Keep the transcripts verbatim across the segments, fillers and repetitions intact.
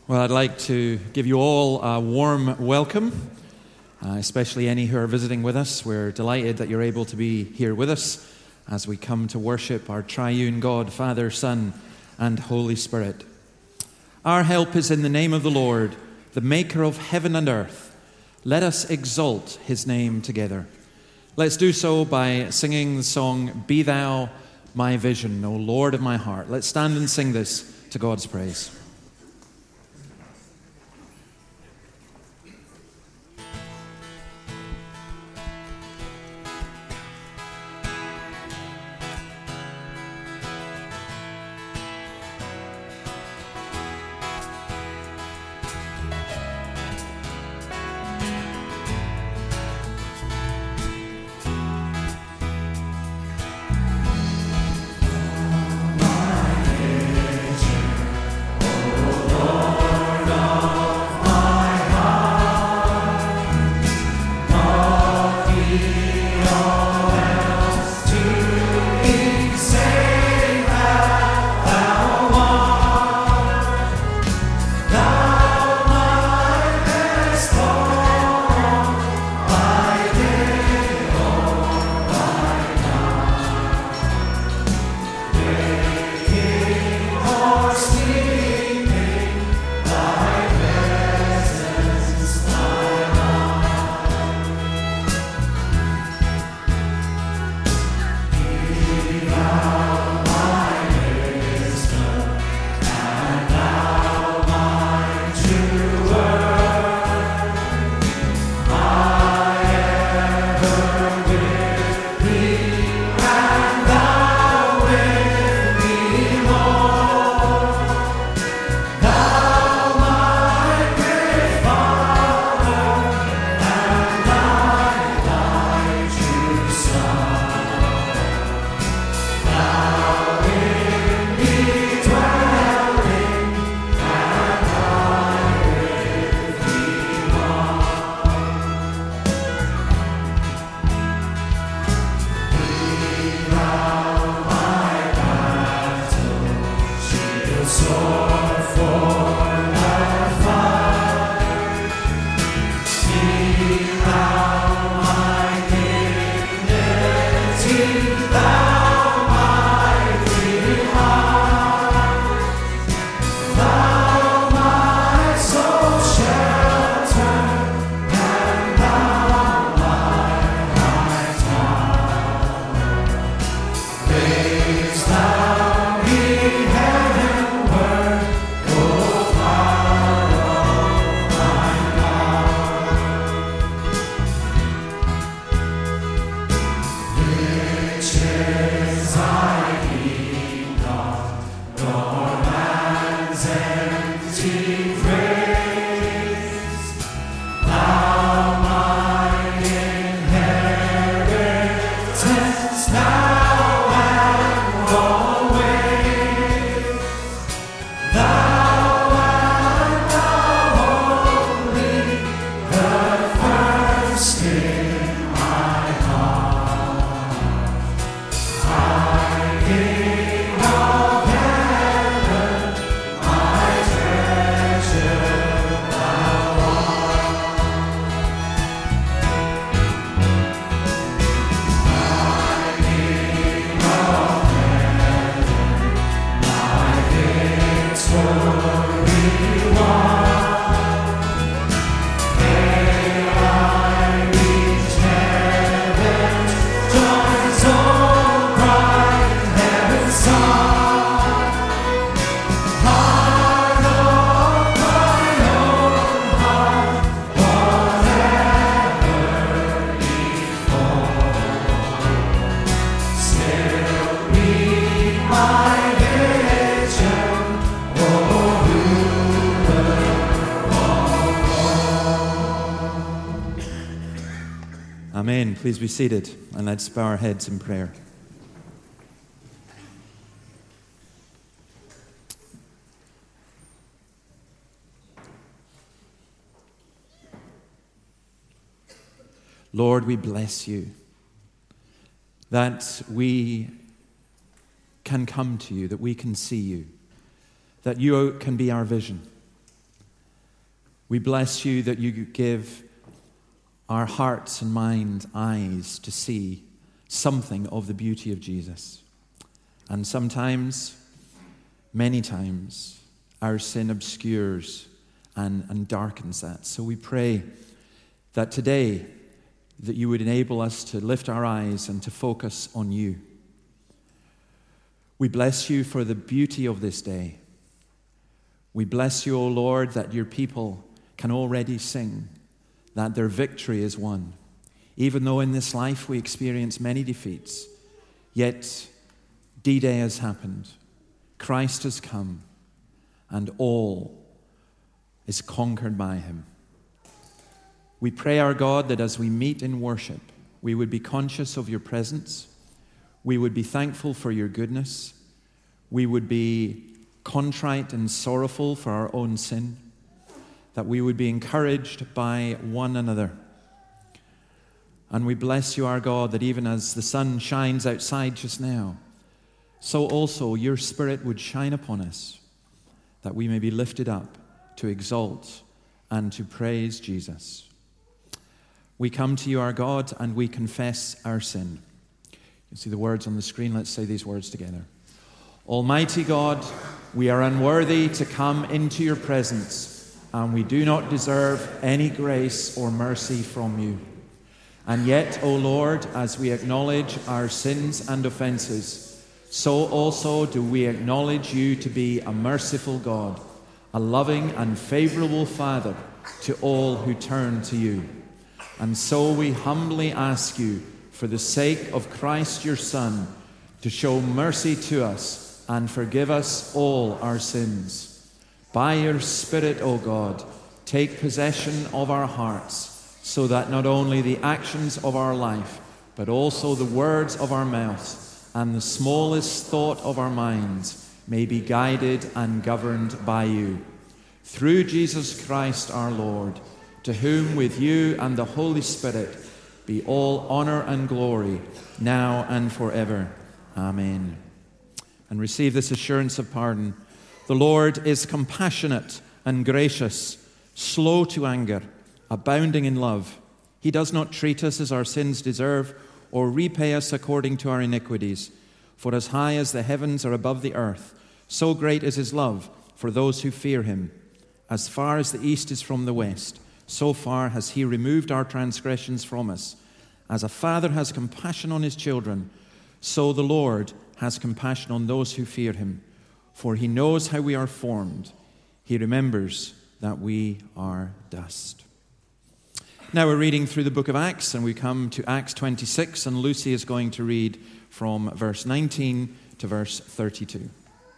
Well, I'd like to give you all a warm welcome, uh, especially any who are visiting with us. We're delighted that you're able to be here with us as we come to worship our triune God, Father, Son, and Holy Spirit. Our help is in the name of the Lord, the maker of heaven and earth. Let us exalt his name together. Let's do so by singing the song, Be Thou My Vision, O Lord of my heart. Let's stand and sing this to God's praise. Amen. Please be seated and let's bow our heads in prayer. Lord, we bless you that we can come to you, that we can see you, that you can be our vision. We bless you that you give our hearts and minds eyes to see something of the beauty of Jesus. And sometimes, many times, our sin obscures and, and darkens that. So we pray that today, that you would enable us to lift our eyes and to focus on you. We bless you for the beauty of this day. We bless you, O Lord, that your people can already sing that their victory is won. Even though in this life we experience many defeats, yet D-Day has happened. Christ has come, and all is conquered by him. We pray, our God, that as we meet in worship, we would be conscious of your presence. We would be thankful for your goodness. We would be contrite and sorrowful for our own sin. That we would be encouraged by one another. And we bless you, our God, that even as the sun shines outside just now, so also your Spirit would shine upon us, that we may be lifted up to exalt and to praise Jesus. We come to you, our God, and we confess our sin. You see the words on the screen. Let's say these words together. Almighty God, we are unworthy to come into your presence, and we do not deserve any grace or mercy from you. And yet, O Lord, as we acknowledge our sins and offenses, so also do we acknowledge you to be a merciful God, a loving and favorable Father to all who turn to you. And so we humbly ask you, for the sake of Christ your Son, to show mercy to us and forgive us all our sins. By your Spirit, O God, take possession of our hearts, so that not only the actions of our life, but also the words of our mouth and the smallest thought of our minds may be guided and governed by you. Through Jesus Christ our Lord, to whom with you and the Holy Spirit be all honor and glory, now and forever. Amen. And receive this assurance of pardon. The Lord is compassionate and gracious, slow to anger, abounding in love. He does not treat us as our sins deserve, or repay us according to our iniquities. For as high as the heavens are above the earth, so great is his love for those who fear him. As far as the east is from the west, so far has he removed our transgressions from us. As a father has compassion on his children, so the Lord has compassion on those who fear him. For he knows how we are formed. He remembers that we are dust. Now we're reading through the book of Acts, and we come to Acts twenty-six, and Lucy is going to read from verse nineteen to verse thirty-two.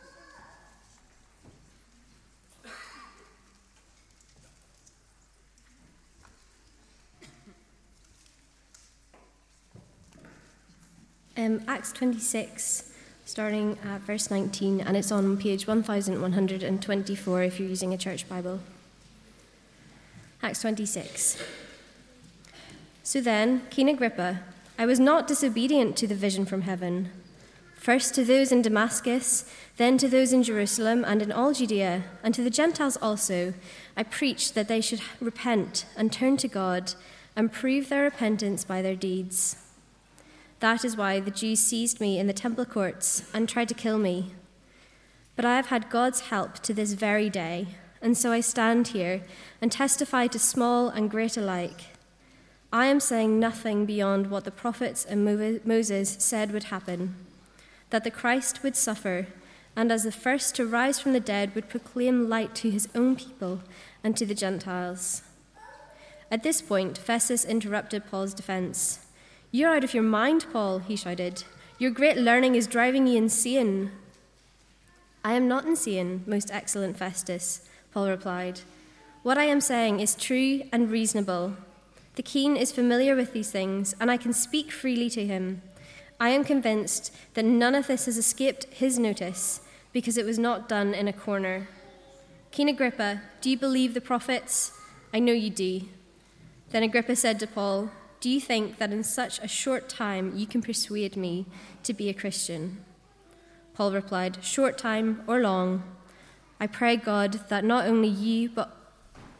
Um, Acts twenty-six, starting at verse nineteen, and it's on page one thousand one hundred twenty-four if you're using a church Bible. Acts twenty-six. So then, King Agrippa, I was not disobedient to the vision from heaven. First to those in Damascus, then to those in Jerusalem and in all Judea, and to the Gentiles also, I preached that they should repent and turn to God and prove their repentance by their deeds. That is why the Jews seized me in the temple courts and tried to kill me. But I have had God's help to this very day, and so I stand here and testify to small and great alike. I am saying nothing beyond what the prophets and Moses said would happen, that the Christ would suffer, and as the first to rise from the dead would proclaim light to his own people and to the Gentiles. At this point, Festus interrupted Paul's defense. You're out of your mind, Paul, he shouted. Your great learning is driving you insane. I am not insane, most excellent Festus, Paul replied. What I am saying is true and reasonable. The king is familiar with these things, and I can speak freely to him. I am convinced that none of this has escaped his notice, because it was not done in a corner. King Agrippa, do you believe the prophets? I know you do. Then Agrippa said to Paul, do you think that in such a short time you can persuade me to be a Christian? Paul replied, short time or long, I pray God that not only you, but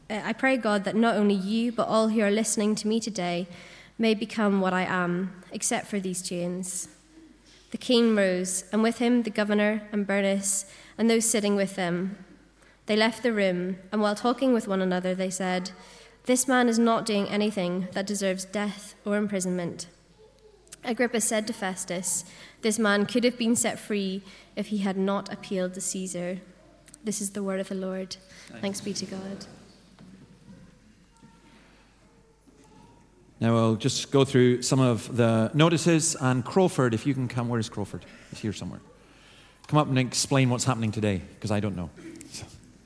uh, I pray, God, that not only you, but all who are listening to me today may become what I am, except for these chains. The king rose, and with him the governor and Bernice and those sitting with them. They left the room, and while talking with one another, they said, "This man is not doing anything that deserves death or imprisonment." Agrippa said to Festus, "This man could have been set free if he had not appealed to Caesar." This is the word of the Lord. Thanks, Thanks be to God. Now we'll just go through some of the notices, and Crawford, if you can come. Where is Crawford? He's here somewhere. Come up and explain what's happening today, because I don't know. So.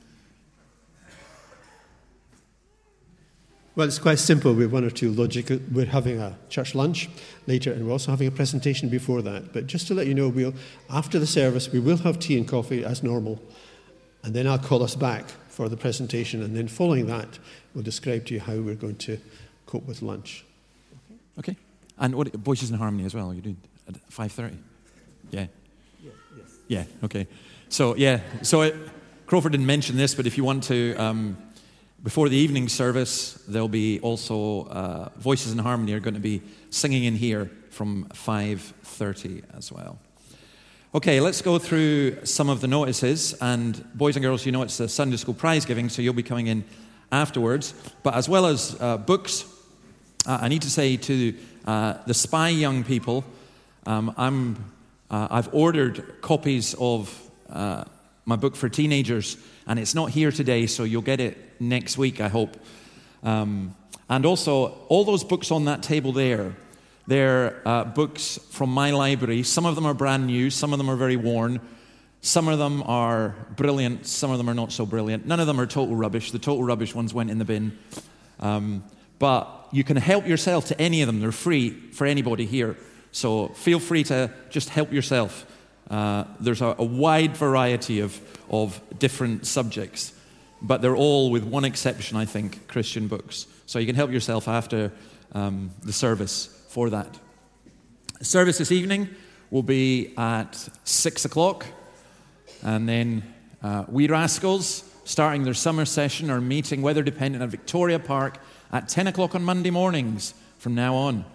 Well, it's quite simple. We have one or two logical. We're having a church lunch later, and we're also having a presentation before that. But just to let you know, we'll after the service, we will have tea and coffee as normal, and then I'll call us back for the presentation, and then following that, we'll describe to you how we're going to cope with lunch. Okay. Okay. And what Voices in Harmony as well? You doing at five thirty? Yeah. Yeah. Yes. Yeah. Okay. So yeah. So it, Crawford didn't mention this, but if you want to. Um, Before the evening service, there'll be also uh, Voices in Harmony are going to be singing in here from five thirty as well. Okay, let's go through some of the notices. And boys and girls, you know it's the Sunday School prize giving, so you'll be coming in afterwards. But as well as uh, books, uh, I need to say to uh, the Spy young people, um, I'm, uh, I've ordered copies of uh, my book for teenagers, and it's not here today, so you'll get it next week, I hope. Um, and also, all those books on that table there, they're uh, books from my library. Some of them are brand new, some of them are very worn, some of them are brilliant, some of them are not so brilliant. None of them are total rubbish. The total rubbish ones went in the bin. Um, but you can help yourself to any of them. They're free for anybody here. So feel free to just help yourself. Uh, there's a, a wide variety of, of different subjects, but they're all, with one exception, I think, Christian books. So you can help yourself after um, the service for that. The service this evening will be at six o'clock, and then uh, We Rascals, starting their summer session, are meeting weather dependent at Victoria Park at ten o'clock on Monday mornings from now on.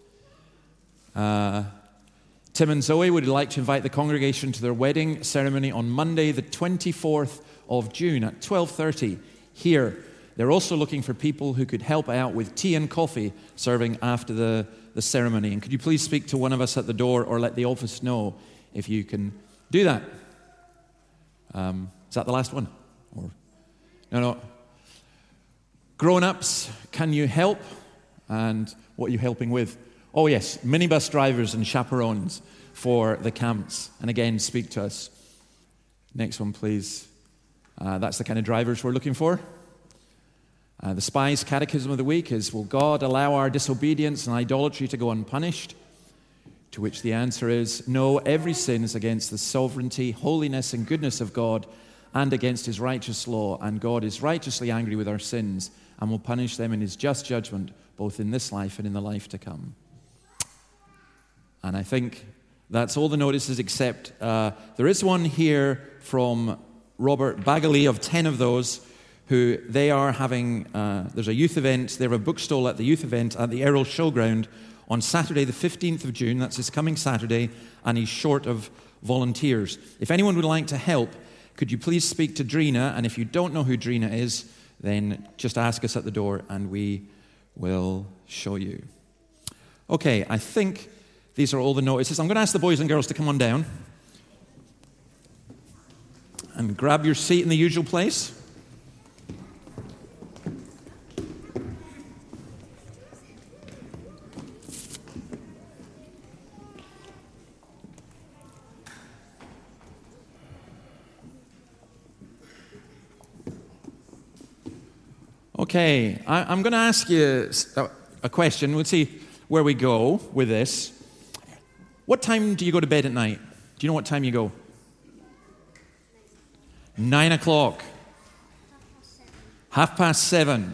Uh, Tim and Zoe would like to invite the congregation to their wedding ceremony on Monday, the twenty-fourth of June at twelve thirty here. They're also looking for people who could help out with tea and coffee serving after the, the ceremony. And could you please speak to one of us at the door or let the office know if you can do that? Um, is that the last one? Or no, no. Grown-ups, can you help? And what are you helping with? Oh yes, minibus drivers and chaperones for the camps. And again, speak to us. Next one, please. Uh, that's the kind of drivers we're looking for. Uh, the Spy's Catechism of the Week is, will God allow our disobedience and idolatry to go unpunished? To which the answer is, no, every sin is against the sovereignty, holiness, and goodness of God and against his righteous law. And God is righteously angry with our sins and will punish them in his just judgment, both in this life and in the life to come. And I think that's all the notices, except uh, there is one here from Robert Bagley of ten of those, who they are having, uh, there's a youth event, they have a bookstall at the youth event at the Errol Showground on Saturday the fifteenth of June, that's this coming Saturday, and he's short of volunteers. If anyone would like to help, could you please speak to Drina, and if you don't know who Drina is, then just ask us at the door and we will show you. Okay, I think these are all the notices. I'm going to ask the boys and girls to come on down and grab your seat in the usual place. Okay, I, I'm going to ask you a, a question. We'll see where we go with this. What time do you go to bed at night? Do you know what time you go? Nine o'clock. Half past seven.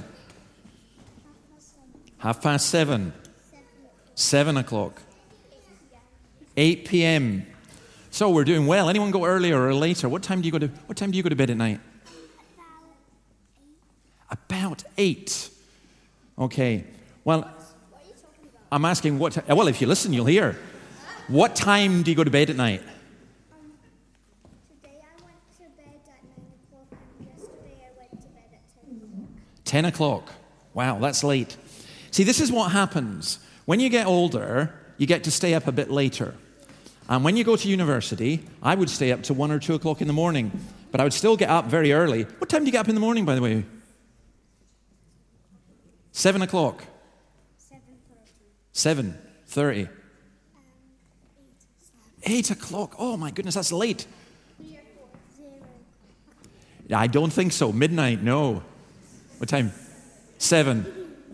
Half past seven. Seven o'clock. Eight p.m. So we're doing well. Anyone go earlier or later? What time do you go to? What time do you go to bed at night? About eight. Okay. Well, I'm asking what, t- well, if you listen, you'll hear. What time do you go to bed at night? Um, today I went to bed at nine o'clock and yesterday I went to bed at ten o'clock. ten o'clock. Wow, that's late. See, this is what happens. When you get older, you get to stay up a bit later. And when you go to university, I would stay up to one or two o'clock in the morning. But I would still get up very early. What time do you get up in the morning, by the way? Seven o'clock. Seven thirty. Seven thirty. Um, Eight o'clock. Oh my goodness, that's late. eight. Zero. I don't think so. Midnight, no. What time? Seven.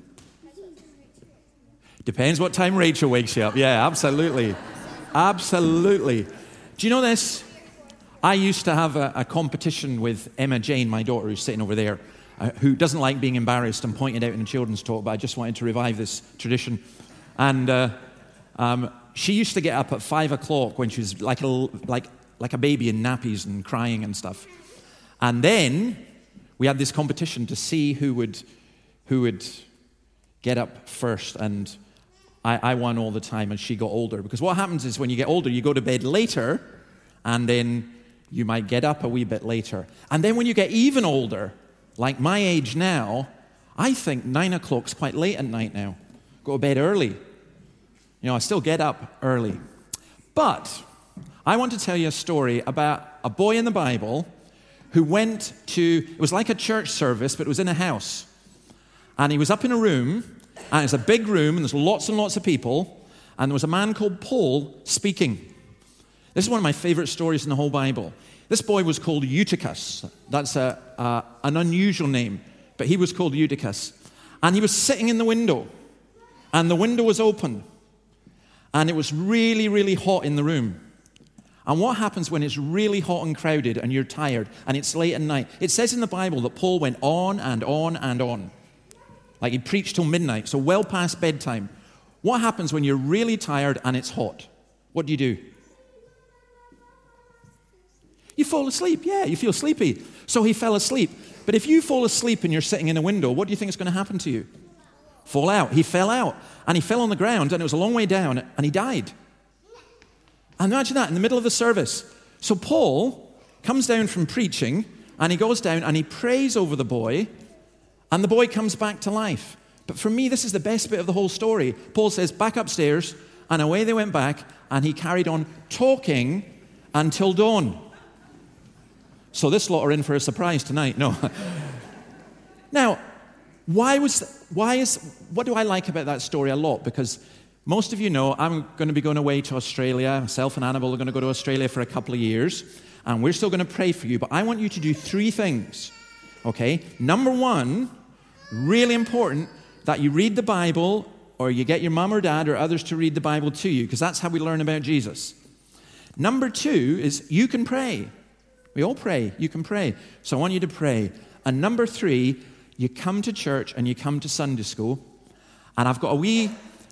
Depends what time Rachel wakes you up. Yeah, absolutely. Absolutely. Do you know this? I used to have a, a competition with Emma Jane, my daughter, who's sitting over there, uh, who doesn't like being embarrassed and pointed out in a children's talk, but I just wanted to revive this tradition. And uh, um, she used to get up at five o'clock when she was like a, like, like a baby in nappies and crying and stuff. And then we had this competition to see who would, who would get up first. And I, I won all the time, and she got older. Because what happens is when you get older, you go to bed later, and then you might get up a wee bit later. And then when you get even older, like my age now, I think nine o'clock's quite late at night now. Go to bed early. You know, I still get up early. But I want to tell you a story about a boy in the Bible who went to, it was like a church service, but it was in a house. And he was up in a room, and it's a big room, and there's lots and lots of people, and there was a man called Paul speaking. This is one of my favorite stories in the whole Bible. This boy was called Eutychus. That's a, uh, an unusual name, but he was called Eutychus. And he was sitting in the window, and the window was open, and it was really, really hot in the room. And what happens when it's really hot and crowded and you're tired and it's late at night? It says in the Bible that Paul went on and on and on. Like he preached till midnight, so well past bedtime. What happens when you're really tired and it's hot? What do you do? You fall asleep. Yeah, you feel sleepy. So he fell asleep. But if you fall asleep and you're sitting in a window, what do you think is going to happen to you? Fall out. He fell out. And he fell on the ground, and it was a long way down, and he died. And imagine that, in the middle of the service. So Paul comes down from preaching, and he goes down, and he prays over the boy, and the boy comes back to life. But for me, this is the best bit of the whole story. Paul says, back upstairs, and away they went back, and he carried on talking until dawn. So this lot are in for a surprise tonight. No. Now, why was, why is, what do I like about that story a lot? Because most of you know I'm going to be going away to Australia. Myself and Annabelle are going to go to Australia for a couple of years. And we're still going to pray for you. But I want you to do three things. Okay? Number one, really important, that you read the Bible, or you get your mum or dad or others to read the Bible to you, because that's how we learn about Jesus. Number two is you can pray. We all pray. You can pray. So I want you to pray. And number three, you come to church and you come to Sunday school. And I've got a wee,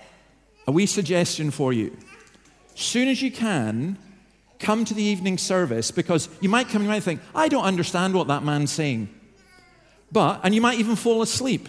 a wee suggestion for you. As soon as you can, come to the evening service, because you might come and you might think, I don't understand what that man's saying. But, and you might even fall asleep,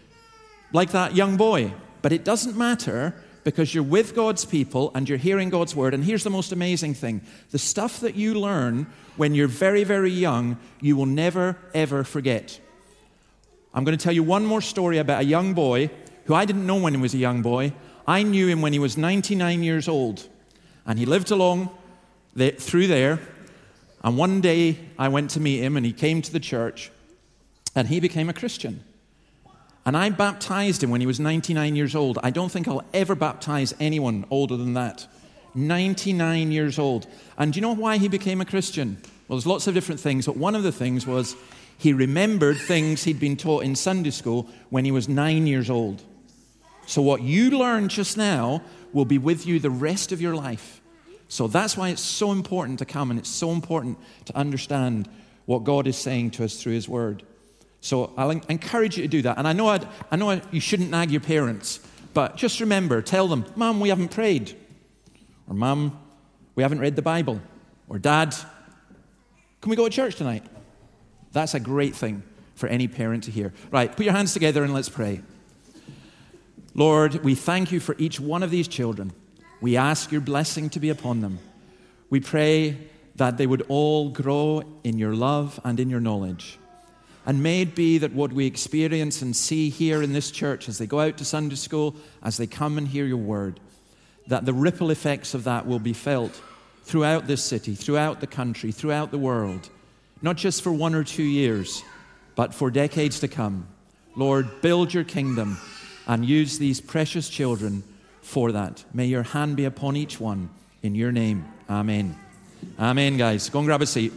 like that young boy. But it doesn't matter, because you're with God's people and you're hearing God's word. And here's the most amazing thing. The stuff that you learn when you're very, very young, you will never, ever forget. I'm going to tell you one more story about a young boy who I didn't know when he was a young boy. I knew him when he was ninety-nine years old. And he lived along the, through there. And one day I went to meet him, and he came to the church, and he became a Christian. And I baptized him when he was ninety-nine years old. I don't think I'll ever baptize anyone older than that. ninety-nine years old. And do you know why he became a Christian? Well, there's lots of different things, but one of the things was he remembered things he'd been taught in Sunday school when he was nine years old. So what you learned just now will be with you the rest of your life. So that's why it's so important to come, and it's so important to understand what God is saying to us through his word. So I'll encourage you to do that. And I know I'd, I know I, you shouldn't nag your parents, but just remember, tell them, Mum, we haven't prayed. Or Mum, we haven't read the Bible. Or Dad, can we go to church tonight? That's a great thing for any parent to hear. Right, put your hands together and let's pray. Lord, we thank you for each one of these children. We ask your blessing to be upon them. We pray that they would all grow in your love and in your knowledge. And may it be that what we experience and see here in this church as they go out to Sunday school, as they come and hear your word, that the ripple effects of that will be felt throughout this city, throughout the country, throughout the world, not just for one or two years, but for decades to come. Lord, build your kingdom and use these precious children for that. May your hand be upon each one. In your name, amen. Amen, guys. Go and grab a seat.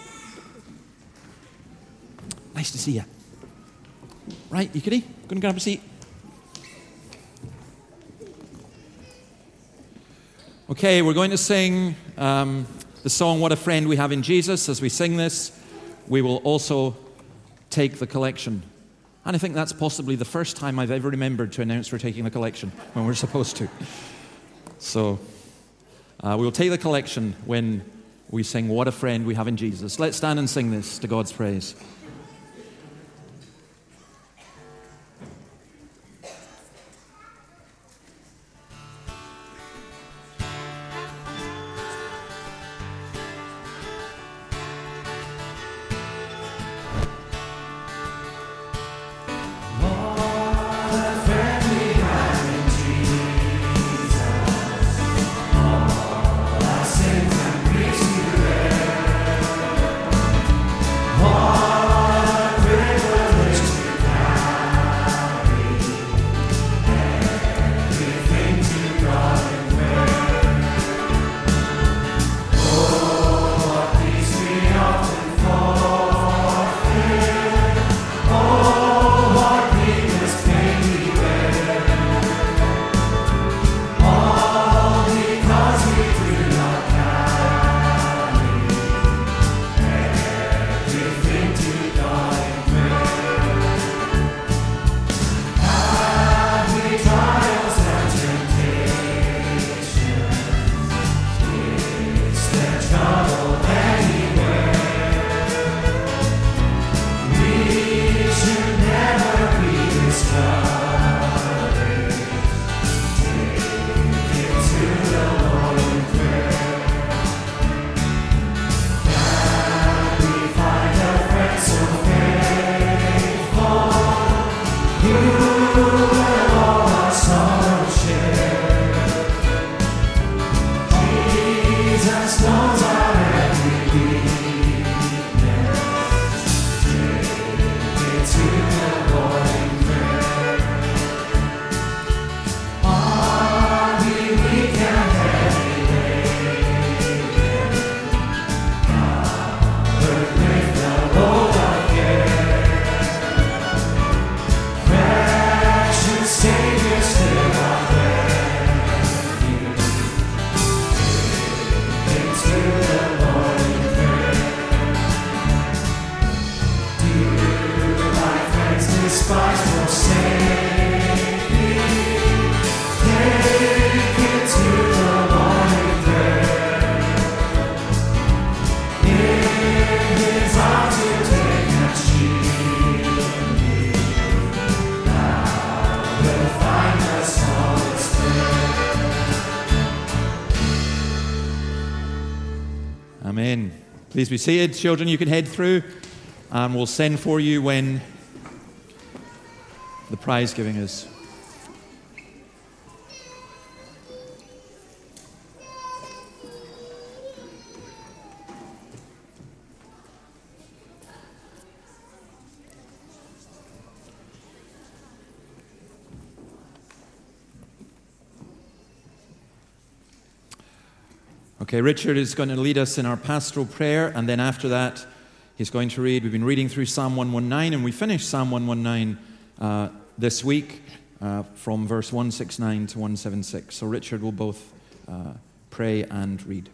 Nice to see you. Right, you kiddie? Go and grab a seat. Okay, we're going to sing um, the song, What a Friend We Have in Jesus. As we sing this, we will also take the collection. And I think that's possibly the first time I've ever remembered to announce we're taking the collection when we're supposed to. So uh, we'll take the collection when we sing What a Friend We Have in Jesus. Let's stand and sing this to God's praise. Amen. Please be seated. Children, you can head through and we'll send for you when the prize giving is. Okay, Richard is going to lead us in our pastoral prayer, and then after that, he's going to read. We've been reading through Psalm one nineteen, and we finished Psalm one nineteen uh, this week uh, from verse one sixty-nine to one seventy-six. So Richard will both uh, pray and read.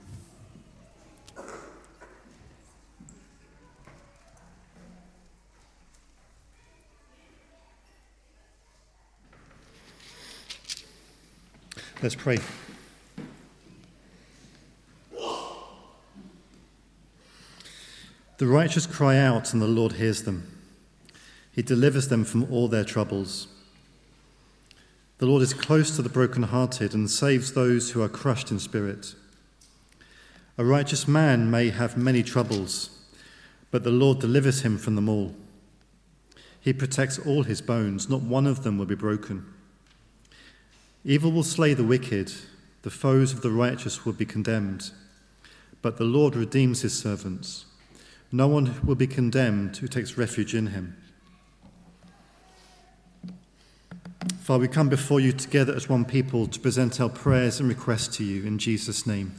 Let's pray. The righteous cry out, and the Lord hears them. He delivers them from all their troubles. The Lord is close to the brokenhearted and saves those who are crushed in spirit. A righteous man may have many troubles, but the Lord delivers him from them all. He protects all his bones, not one of them will be broken. Evil will slay the wicked, the foes of the righteous will be condemned, but the Lord redeems his servants. No one will be condemned who takes refuge in him. Father, we come before you together as one people to present our prayers and requests to you in Jesus' name.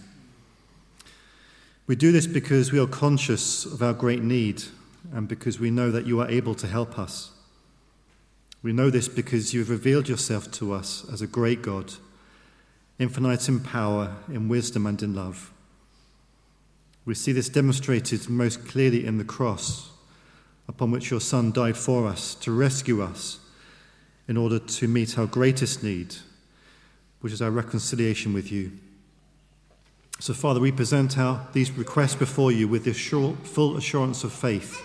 We do this because we are conscious of our great need and because we know that you are able to help us. We know this because you have revealed yourself to us as a great God, infinite in power, in wisdom and in love. We see this demonstrated most clearly in the cross, upon which your Son died for us, to rescue us, in order to meet our greatest need, which is our reconciliation with you. So, Father, we present our, these requests before you with this sure, full assurance of faith,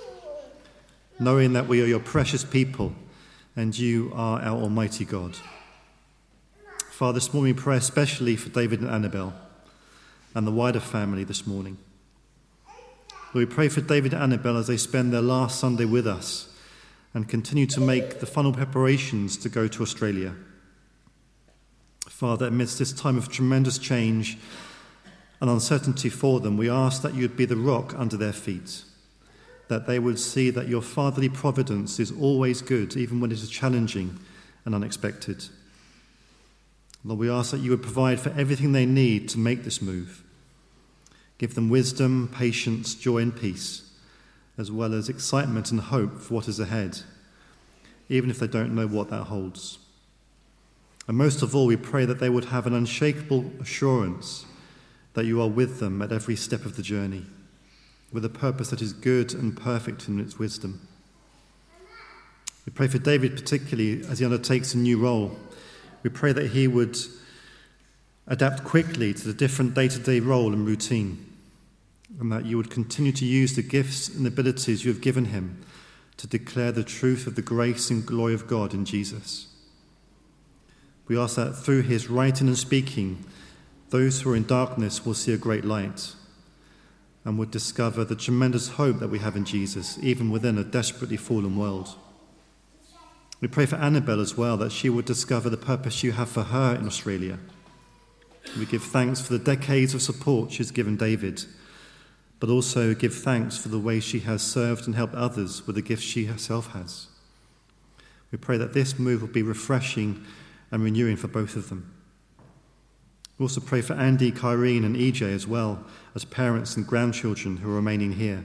knowing that we are your precious people and you are our Almighty God. Father, this morning we pray especially for David and Annabelle and the wider family this morning. Lord, we pray for David and Annabelle as they spend their last Sunday with us and continue to make the final preparations to go to Australia. Father, amidst this time of tremendous change and uncertainty for them, we ask that you would be the rock under their feet, that they would see that your fatherly providence is always good, even when it is challenging and unexpected. Lord, we ask that you would provide for everything they need to make this move. Give them wisdom, patience, joy and peace, as well as excitement and hope for what is ahead, even if they don't know what that holds. And most of all, we pray that they would have an unshakable assurance that you are with them at every step of the journey, with a purpose that is good and perfect in its wisdom. We pray for David particularly as he undertakes a new role. We pray that he would adapt quickly to the different day-to-day role and routine, and that you would continue to use the gifts and abilities you have given him to declare the truth of the grace and glory of God in Jesus. We ask that through his writing and speaking, those who are in darkness will see a great light and would discover the tremendous hope that we have in Jesus, even within a desperately fallen world. We pray for Annabelle as well, that she would discover the purpose you have for her in Australia. We give thanks for the decades of support she's given David, but also give thanks for the way she has served and helped others with the gifts she herself has. We pray that this move will be refreshing and renewing for both of them. We also pray for Andy, Kyrene and E J as well, as parents and grandchildren who are remaining here.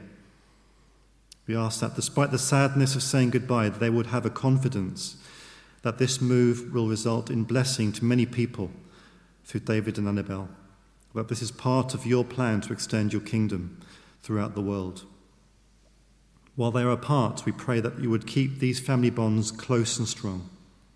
We ask that despite the sadness of saying goodbye, they would have a confidence that this move will result in blessing to many people through David and Annabelle, that this is part of your plan to extend your kingdom throughout the world. While they are apart, we pray that you would keep these family bonds close and strong.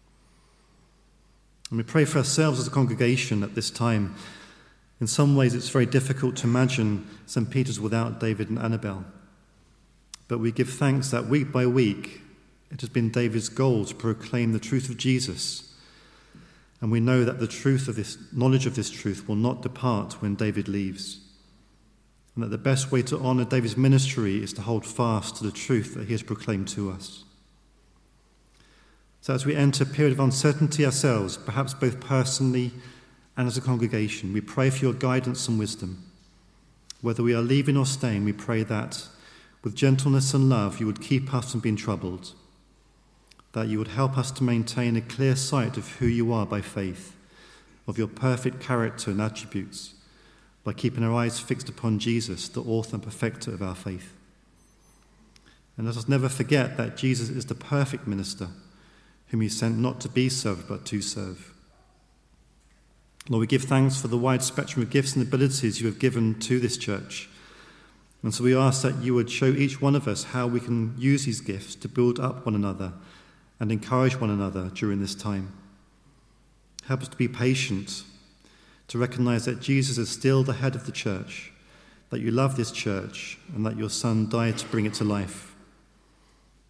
And we pray for ourselves as a congregation at this time. In some ways, it's very difficult to imagine Saint Peter's without David and Annabelle. But we give thanks that week by week, it has been David's goal to proclaim the truth of Jesus. And we know that the truth of this, knowledge of this truth will not depart when David leaves. And that the best way to honour David's ministry is to hold fast to the truth that he has proclaimed to us. So as we enter a period of uncertainty ourselves, perhaps both personally and as a congregation, we pray for your guidance and wisdom. Whether we are leaving or staying, we pray that with gentleness and love you would keep us from being troubled, that you would help us to maintain a clear sight of who you are by faith, of your perfect character and attributes, by keeping our eyes fixed upon Jesus, the author and perfecter of our faith. And let us never forget that Jesus is the perfect minister, whom he sent not to be served, but to serve. Lord, we give thanks for the wide spectrum of gifts and abilities you have given to this church. And so we ask that you would show each one of us how we can use these gifts to build up one another and encourage one another during this time. Help us to be patient, to recognize that Jesus is still the head of the church, that you love this church, and that your Son died to bring it to life.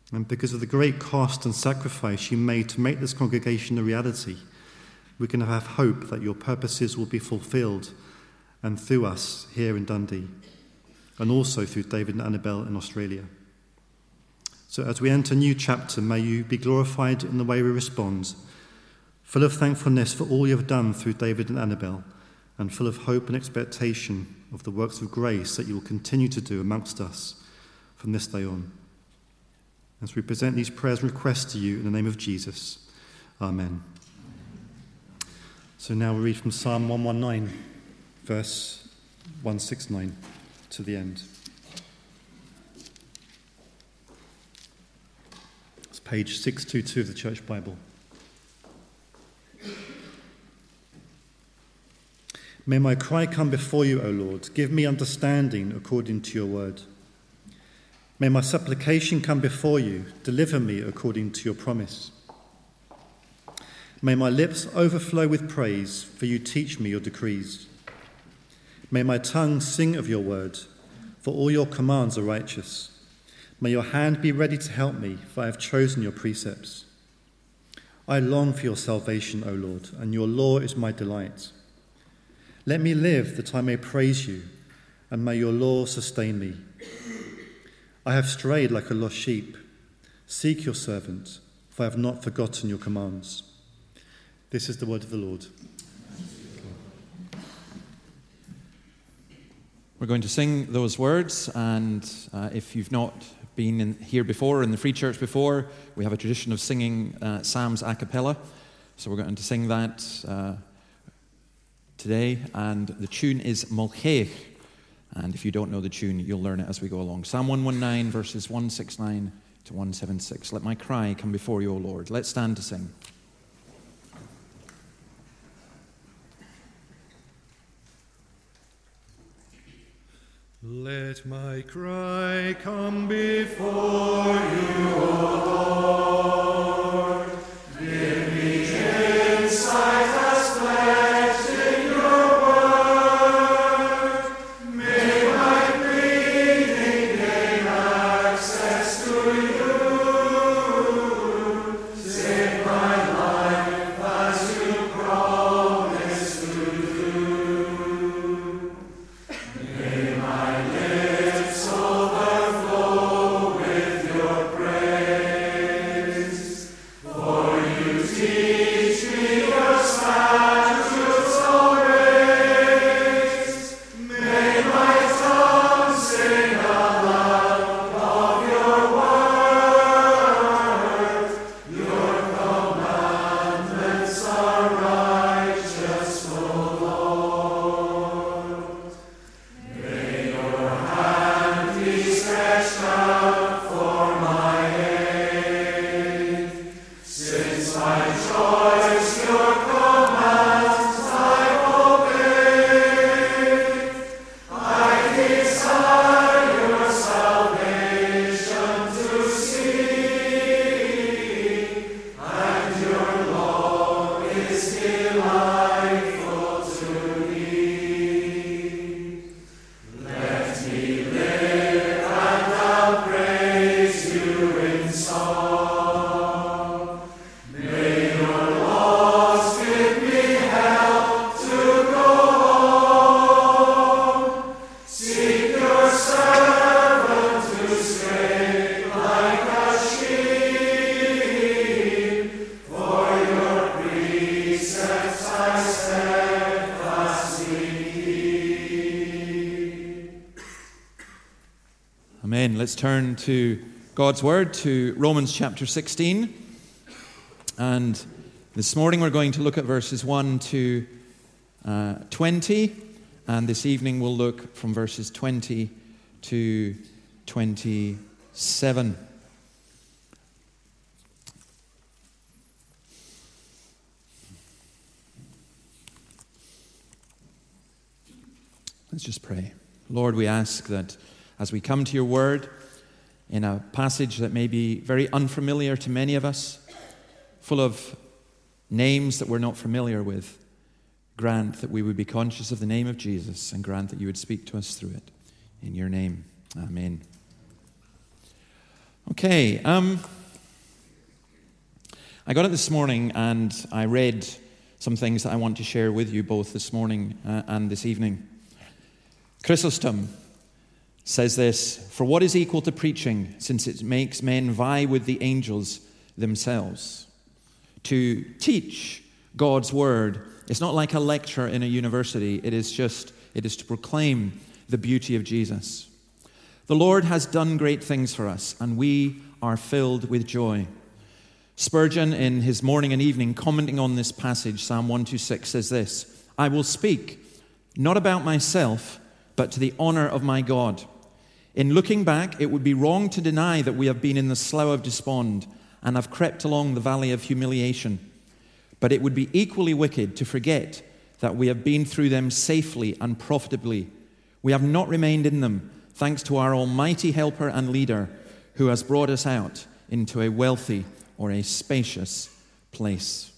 And because of the great cost and sacrifice you made to make this congregation a reality, we can have hope that your purposes will be fulfilled and through us here in Dundee, and also through David and Annabelle in Australia. So as we enter a new chapter, may you be glorified in the way we respond, full of thankfulness for all you have done through David and Annabelle, and full of hope and expectation of the works of grace that you will continue to do amongst us from this day on. As we present these prayers and requests to you in the name of Jesus. Amen. So now we read from Psalm one nineteen, verse one sixty-nine to the end. It's page six twenty-two of the Church Bible. May my cry come before you, O Lord. Give me understanding according to your word. May my supplication come before you. Deliver me according to your promise. May my lips overflow with praise, for you teach me your decrees. May my tongue sing of your word, for all your commands are righteous. May your hand be ready to help me, for I have chosen your precepts. I long for your salvation, O Lord, and your law is my delight. Let me live that I may praise you, and may your law sustain me. I have strayed like a lost sheep. Seek your servant, for I have not forgotten your commands. This is the word of the Lord. We're going to sing those words, and uh, if you've not been in here before, in the Free Church before, we have a tradition of singing uh, psalms a cappella. So we're going to sing that uh, today, and the tune is Molchech. And if you don't know the tune, you'll learn it as we go along. Psalm one nineteen, verses one sixty-nine to one seventy-six. Let my cry come before you, O Lord. Let's stand to sing. Let my cry come before you, O Lord. Give me insight as flesh in your word. May my breathing gain access to you. Save my life as you promised to do. May my lips overflow with your praise, for you teach me your statutes always. May my tongue sing aloud of your word. Your commandments are righteous, O Lord. May your hand be stretched out for my aid. Since I choice your commands I've obeyed, I desire your salvation to see, and your law is delightful to me. Let me live and I'll praise you in song. May your laws give me help to go on. Seek your servant who strayed like a sheep. For your precepts I steadfastly keep. Amen. Let's turn to God's Word, to Romans chapter sixteen. And this morning we're going to look at verses one to uh, twenty. And this evening we'll look from verses twenty to twenty-seven. Let's just pray. Lord, we ask that as we come to your word in a passage that may be very unfamiliar to many of us, full of names that we're not familiar with, grant that we would be conscious of the name of Jesus, and grant that you would speak to us through it. In your name, amen. Okay, um, I got it this morning and I read some things that I want to share with you both this morning uh, and this evening. Chrysostom says this: "For what is equal to preaching, since it makes men vie with the angels themselves?" To teach God's word is not like a lecture in a university. It is just, it is to proclaim the beauty of Jesus. The Lord has done great things for us, and we are filled with joy. Spurgeon, in his morning and evening, commenting on this passage, Psalm one twenty-six, says this: "I will speak, not about myself, but to the honor of my God. In looking back, it would be wrong to deny that we have been in the slough of despond and have crept along the valley of humiliation. But it would be equally wicked to forget that we have been through them safely and profitably. We have not remained in them, thanks to our almighty helper and leader, who has brought us out into a wealthy or a spacious place."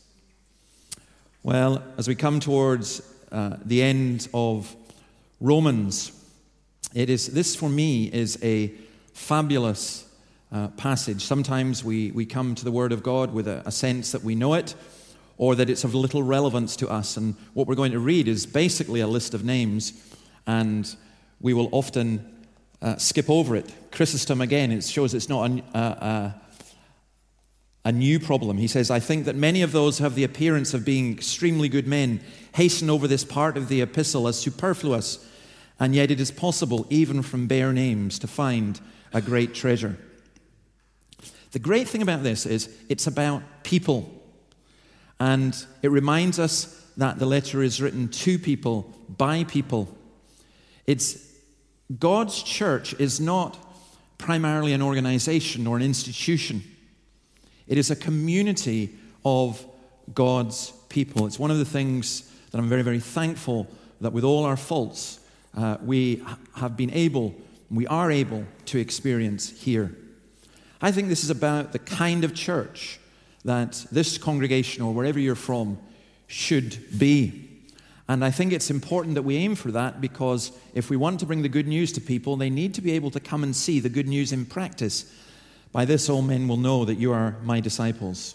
Well, as we come towards uh, the end of Romans, it is this for me is a fabulous uh, passage. Sometimes we, we come to the Word of God with a, a sense that we know it, or that it's of little relevance to us. And what we're going to read is basically a list of names, and we will often uh, skip over it. Chrysostom, again, it shows it's not a, a, a new problem. He says, "I think that many of those who have the appearance of being extremely good men hasten over this part of the epistle as superfluous, and yet it is possible, even from bare names, to find a great treasure." The great thing about this is it's about people. And it reminds us that the letter is written to people, by people. It's God's church is not primarily an organization or an institution. It is a community of God's people. It's one of the things that I'm very, very thankful that with all our faults, uh, we have been able, we are able to experience here. I think this is about the kind of church that this congregation or wherever you're from should be. And I think it's important that we aim for that, because if we want to bring the good news to people, they need to be able to come and see the good news in practice. By this all men will know that you are my disciples.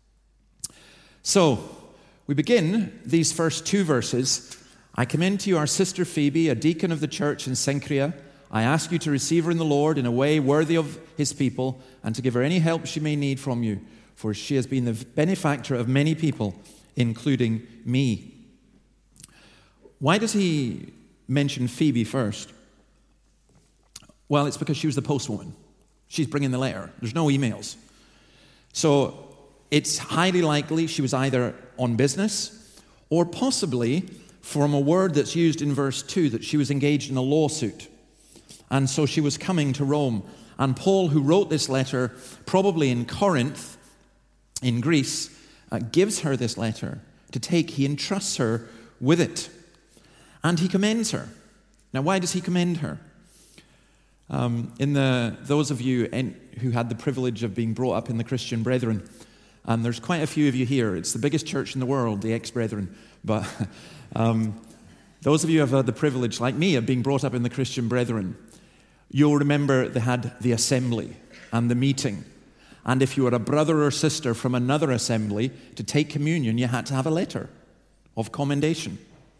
So, we begin these first two verses. "I commend to you our sister Phoebe, a deacon of the church in Cenchrea. I ask you to receive her in the Lord in a way worthy of his people, and to give her any help she may need from you, for she has been the benefactor of many people, including me." Why does he mention Phoebe first? Well, it's because she was the postwoman. She's bringing the letter. There's no emails. So it's highly likely she was either on business, or possibly, from a word that's used in verse two, that she was engaged in a lawsuit. And so she was coming to Rome. And Paul, who wrote this letter, probably in Corinth, in Greece, uh, gives her this letter to take. He entrusts her with it. And he commends her. Now, why does he commend her? Um, in the those of you in, who had the privilege of being brought up in the Christian Brethren, and there's quite a few of you here. It's the biggest church in the world, the ex-Brethren. But um, those of you who have had the privilege, like me, of being brought up in the Christian Brethren, you'll remember they had the assembly and the meeting. And if you were a brother or sister from another assembly, to take communion, you had to have a letter of commendation.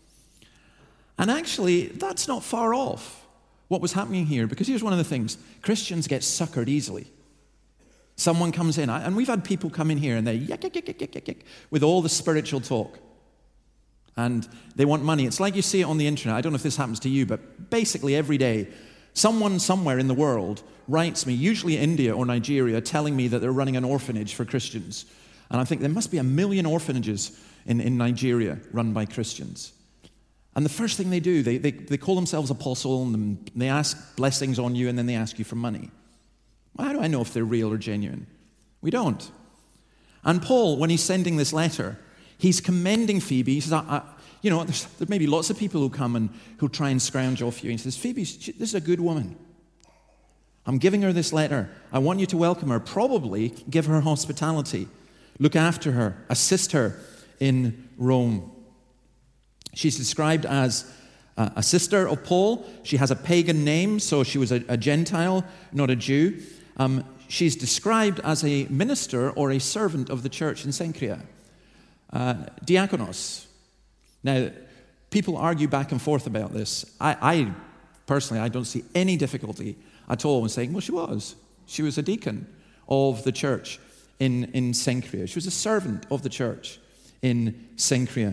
And actually, that's not far off what was happening here, because here's one of the things. Christians get suckered easily. Someone comes in, and we've had people come in here and they yak, yak, yak, yak, yak, yak, with all the spiritual talk. And they want money. It's like you see it on the internet. I don't know if this happens to you, but basically every day, someone somewhere in the world writes me, usually India or Nigeria, telling me that they're running an orphanage for Christians. And I think there must be a million orphanages in, in Nigeria run by Christians. And the first thing they do, they, they, they call themselves apostle, and they ask blessings on you, and then they ask you for money. Well, how do I know if they're real or genuine? We don't. And Paul, when he's sending this letter, he's commending Phoebe. He says, I, I, you know, there's, there may be lots of people who come and who'll try and scrounge off you. And he says, Phoebe, she, this is a good woman. I'm giving her this letter. I want you to welcome her. Probably give her hospitality. Look after her. Assist her in Rome. She's described as uh, a sister of Paul. She has a pagan name, so she was a, a Gentile, not a Jew. Um, she's described as a minister or a servant of the church in Cenchrea. Uh, diakonos. Now, people argue back and forth about this. I, I personally, I don't see any difficulty at all in saying, well, she was. She was a deacon of the church in, in Cenchrea. She was a servant of the church in Cenchrea.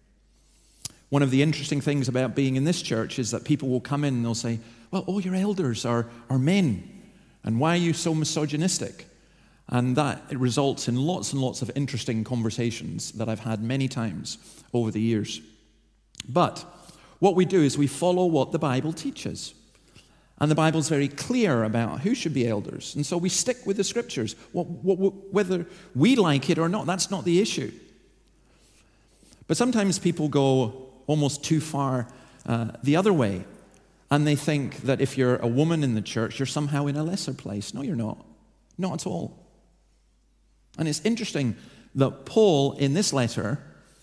One of the interesting things about being in this church is that people will come in and they'll say, well, all your elders are, are men, and why are you so misogynistic? And that it results in lots and lots of interesting conversations that I've had many times over the years. But what we do is we follow what the Bible teaches. And the Bible's very clear about who should be elders. And so we stick with the scriptures. What, what, whether we like it or not, that's not the issue. But sometimes people go almost too far uh, the other way. And they think that if you're a woman in the church, you're somehow in a lesser place. No, you're not. Not at all. And it's interesting that Paul, in this letter,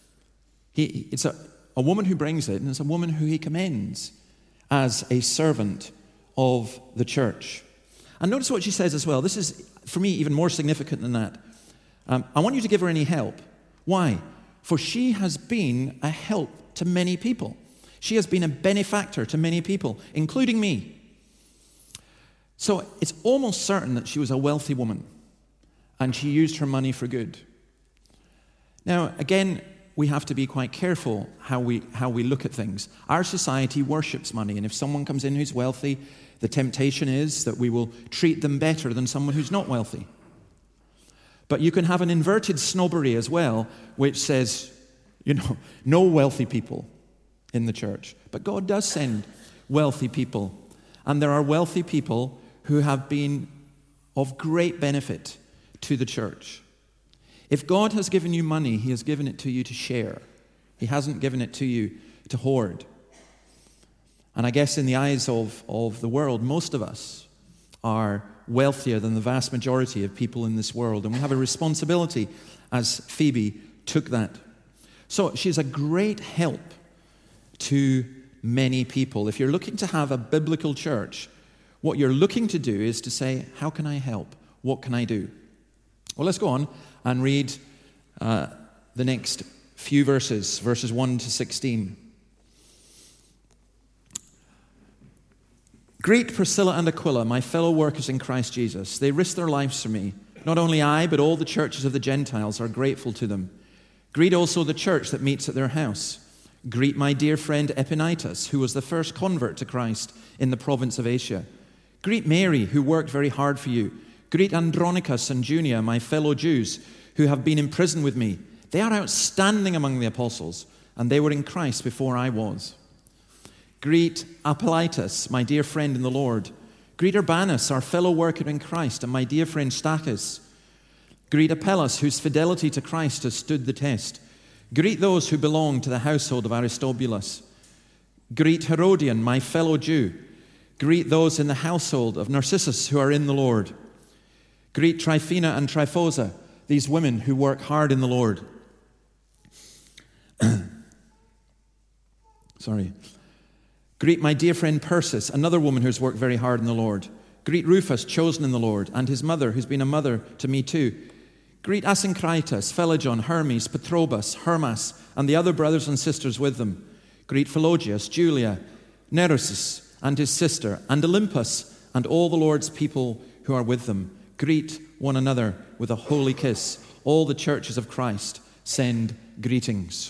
he, it's a, a woman who brings it, and it's a woman who he commends as a servant of the church. And notice what she says as well. This is, for me, even more significant than that. Um, I want you to give her any help. Why? For she has been a help to many people. She has been a benefactor to many people, including me. So it's almost certain that she was a wealthy woman, and she used her money for good. Now, again, we have to be quite careful how we how we look at things. Our society worships money, and if someone comes in who's wealthy, the temptation is that we will treat them better than someone who's not wealthy. But you can have an inverted snobbery as well, which says, you know, no wealthy people in the church. But God does send wealthy people, and there are wealthy people who have been of great benefit to the church. If God has given you money, he has given it to you to share. He hasn't given it to you to hoard. And I guess in the eyes of, of the world, most of us are wealthier than the vast majority of people in this world. And we have a responsibility, as Phoebe took that. So she's a great help to many people. If you're looking to have a biblical church, what you're looking to do is to say, how can I help? What can I do? Well, let's go on and read uh, the next few verses, verses one to sixteen. Greet Priscilla and Aquila, my fellow workers in Christ Jesus. They risked their lives for me. Not only I, but all the churches of the Gentiles are grateful to them. Greet also the church that meets at their house. Greet my dear friend Epaenetus, who was the first convert to Christ in the province of Asia. Greet Mary, who worked very hard for you. Greet Andronicus and Junia, my fellow Jews, who have been in prison with me. They are outstanding among the apostles, and they were in Christ before I was. Greet Apollitus, my dear friend in the Lord. Greet Urbanus, our fellow worker in Christ, and my dear friend Stachys. Greet Apelles, whose fidelity to Christ has stood the test. Greet those who belong to the household of Aristobulus. Greet Herodion, my fellow Jew. Greet those in the household of Narcissus who are in the Lord. Greet Tryphena and Tryphosa, these women who work hard in the Lord. Sorry. Greet my dear friend Persis, another woman who's worked very hard in the Lord. Greet Rufus, chosen in the Lord, and his mother, who's been a mother to me too. Greet Asyncritus, Phlegon, Hermes, Patrobas, Hermas, and the other brothers and sisters with them. Greet Philologus, Julia, Nereus, and his sister, and Olympus, and all the Lord's people who are with them. Greet one another with a holy kiss. All the churches of Christ send greetings.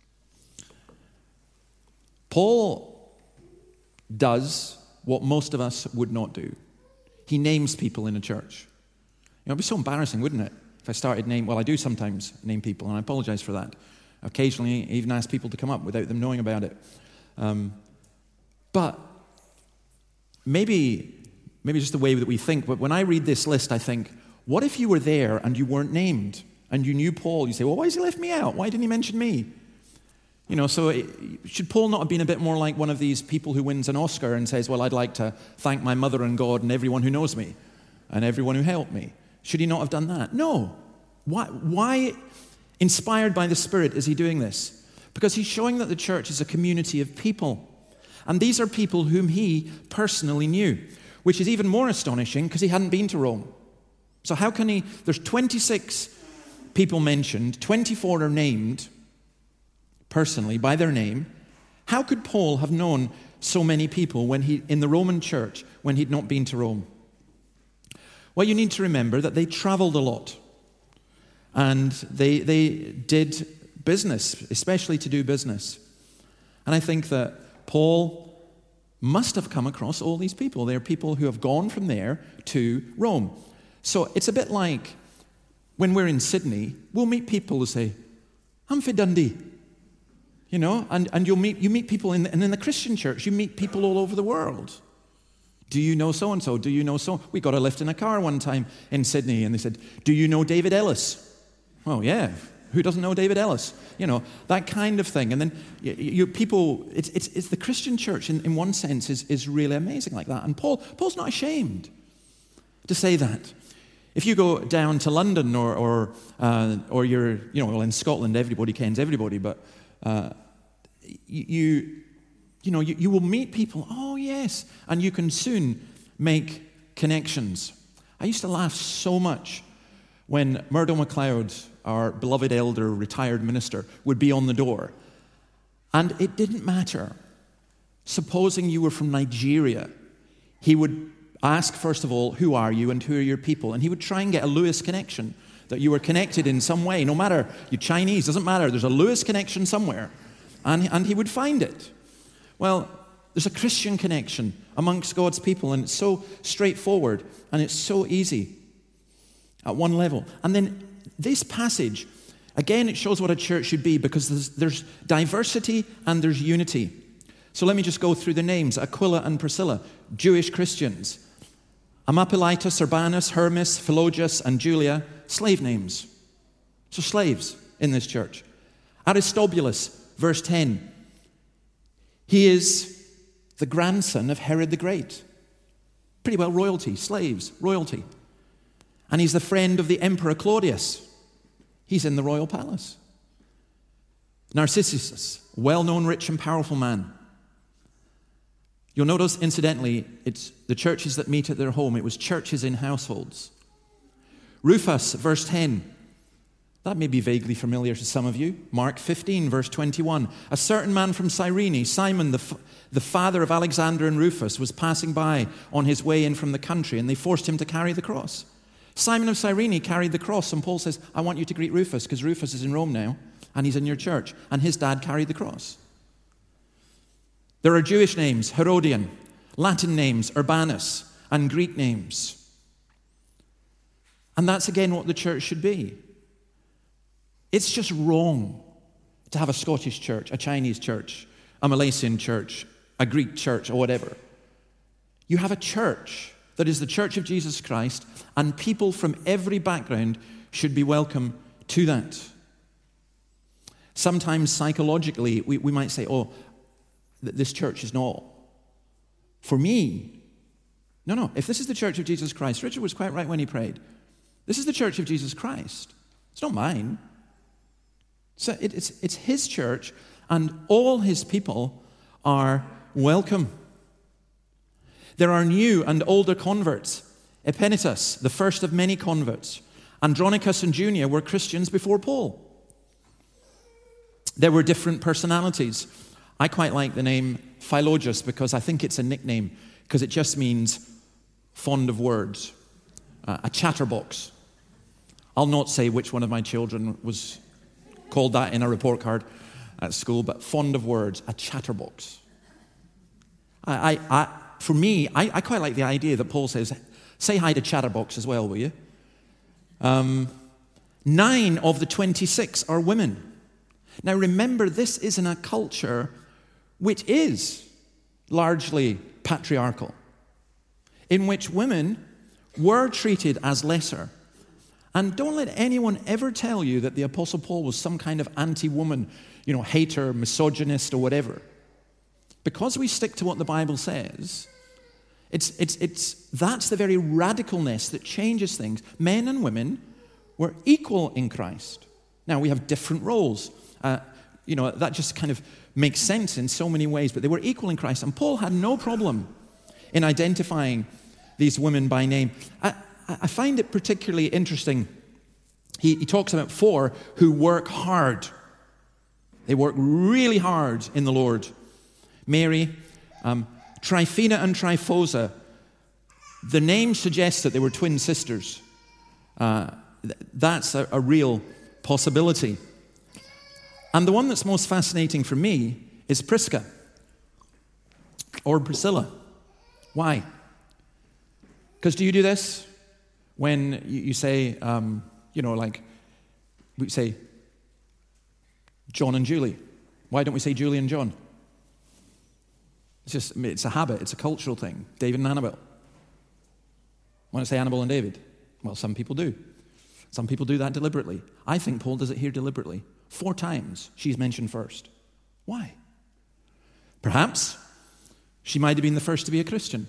Paul does what most of us would not do. He names people in a church. You know, it'd be so embarrassing, wouldn't it, if I started name. Well, I do sometimes name people, and I apologize for that. Occasionally, I even ask people to come up without them knowing about it. Um, but maybe, maybe just the way that we think. But when I read this list, I think, what if you were there and you weren't named, and you knew Paul? You say, well, why has he left me out? Why didn't he mention me? You know, so it, should Paul not have been a bit more like one of these people who wins an Oscar and says, well, I'd like to thank my mother and God and everyone who knows me and everyone who helped me? Should he not have done that? No. Why, why, inspired by the Spirit, is he doing this? Because he's showing that the church is a community of people. And these are people whom he personally knew, which is even more astonishing because he hadn't been to Rome. So how can he, there's twenty-six people mentioned, twenty-four are named personally by their name. How could Paul have known so many people when he in the Roman church when he'd not been to Rome? Well, you need to remember that they traveled a lot. And they they did business, especially to do business. And I think that Paul must have come across all these people. They're people who have gone from there to Rome. So it's a bit like when we're in Sydney, we'll meet people who say, I'm from Dundee. You know, and, and you'll meet you meet people in the, and in the Christian church, you meet people all over the world. Do you know so-and-so? Do you know so? We got a lift in a car one time in Sydney and they said, do you know David Ellis? Oh, yeah. Who doesn't know David Ellis? You know, that kind of thing. And then you, you people, it's, it's, it's the Christian church in, in one sense is, is really amazing like that. And Paul, Paul's not ashamed to say that. If you go down to London or or, uh, or you're, you know, well, in Scotland, everybody kens everybody, but uh, you, you know, you, you will meet people, oh, yes, and you can soon make connections. I used to laugh so much when Murdo MacLeod, our beloved elder, retired minister, would be on the door. And it didn't matter. Supposing you were from Nigeria, he would ask, first of all, who are you and who are your people? And he would try and get a Lewis connection, that you were connected in some way. No matter, you're Chinese, doesn't matter. There's a Lewis connection somewhere. And, and he would find it. Well, there's a Christian connection amongst God's people, and it's so straightforward, and it's so easy at one level. And then this passage, again, it shows what a church should be, because there's, there's diversity and there's unity. So let me just go through the names. Aquila and Priscilla, Jewish Christians. Amapolitus, Urbanus, Hermas, Philologus, and Julia, slave names. So slaves in this church. Aristobulus, verse ten. He is the grandson of Herod the Great. Pretty well royalty, slaves, royalty. And he's the friend of the Emperor Claudius. He's in the royal palace. Narcissus, well-known, rich and powerful man. You'll notice, incidentally, it's the churches that meet at their home. It was churches in households. Rufus, verse ten. That may be vaguely familiar to some of you. Mark fifteen, verse twenty-one. A certain man from Cyrene, Simon, the, f- the father of Alexander and Rufus, was passing by on his way in from the country, and they forced him to carry the cross. Simon of Cyrene carried the cross, and Paul says, I want you to greet Rufus, because Rufus is in Rome now, and he's in your church, and his dad carried the cross. There are Jewish names, Herodian, Latin names, Urbanus, and Greek names. And that's again what the church should be. It's just wrong to have a Scottish church, a Chinese church, a Malaysian church, a Greek church, or whatever. You have a church that is the Church of Jesus Christ, and people from every background should be welcome to that. Sometimes psychologically, we, we might say, oh, th- this church is not for me. No, no. If this is the Church of Jesus Christ, Richard was quite right when he prayed. This is the Church of Jesus Christ. It's not mine. So it, it's, it's his church, and all his people are welcome. There are new and older converts. Epaenetus, the first of many converts. Andronicus and Junia were Christians before Paul. There were different personalities. I quite like the name Philologus because I think it's a nickname, because it just means fond of words, uh, a chatterbox. I'll not say which one of my children was called that in a report card at school, but fond of words, a chatterbox. I, I, I for me, I, I quite like the idea that Paul says, say hi to Chatterbox as well, will you? Um, nine of the twenty-six are women. Now remember, this is in a culture which is largely patriarchal, in which women were treated as lesser. And don't let anyone ever tell you that the Apostle Paul was some kind of anti-woman, you know, hater, misogynist, or whatever. Because we stick to what the Bible says, it's, it's, it's, that's the very radicalness that changes things. Men and women were equal in Christ. Now, we have different roles. Uh, you know, that just kind of makes sense in so many ways, but they were equal in Christ. And Paul had no problem in identifying these women by name. I, I find it particularly interesting. He, he talks about four who work hard. They work really hard in the Lord. Mary, um, Tryphena and Tryphosa. The name suggests that they were twin sisters. Uh, th- that's a, a real possibility. And the one that's most fascinating for me is Prisca or Priscilla. Why? Because do you do this? When you, you say, um, you know, like, we say John and Julie. Why don't we say Julie and John? It's just, it's a habit, it's a cultural thing. David and Annabelle. Why don't I say Annabelle and David? Well, some people do. Some people do that deliberately. I think Paul does it here deliberately. Four times she's mentioned first. Why? Perhaps she might have been the first to be a Christian.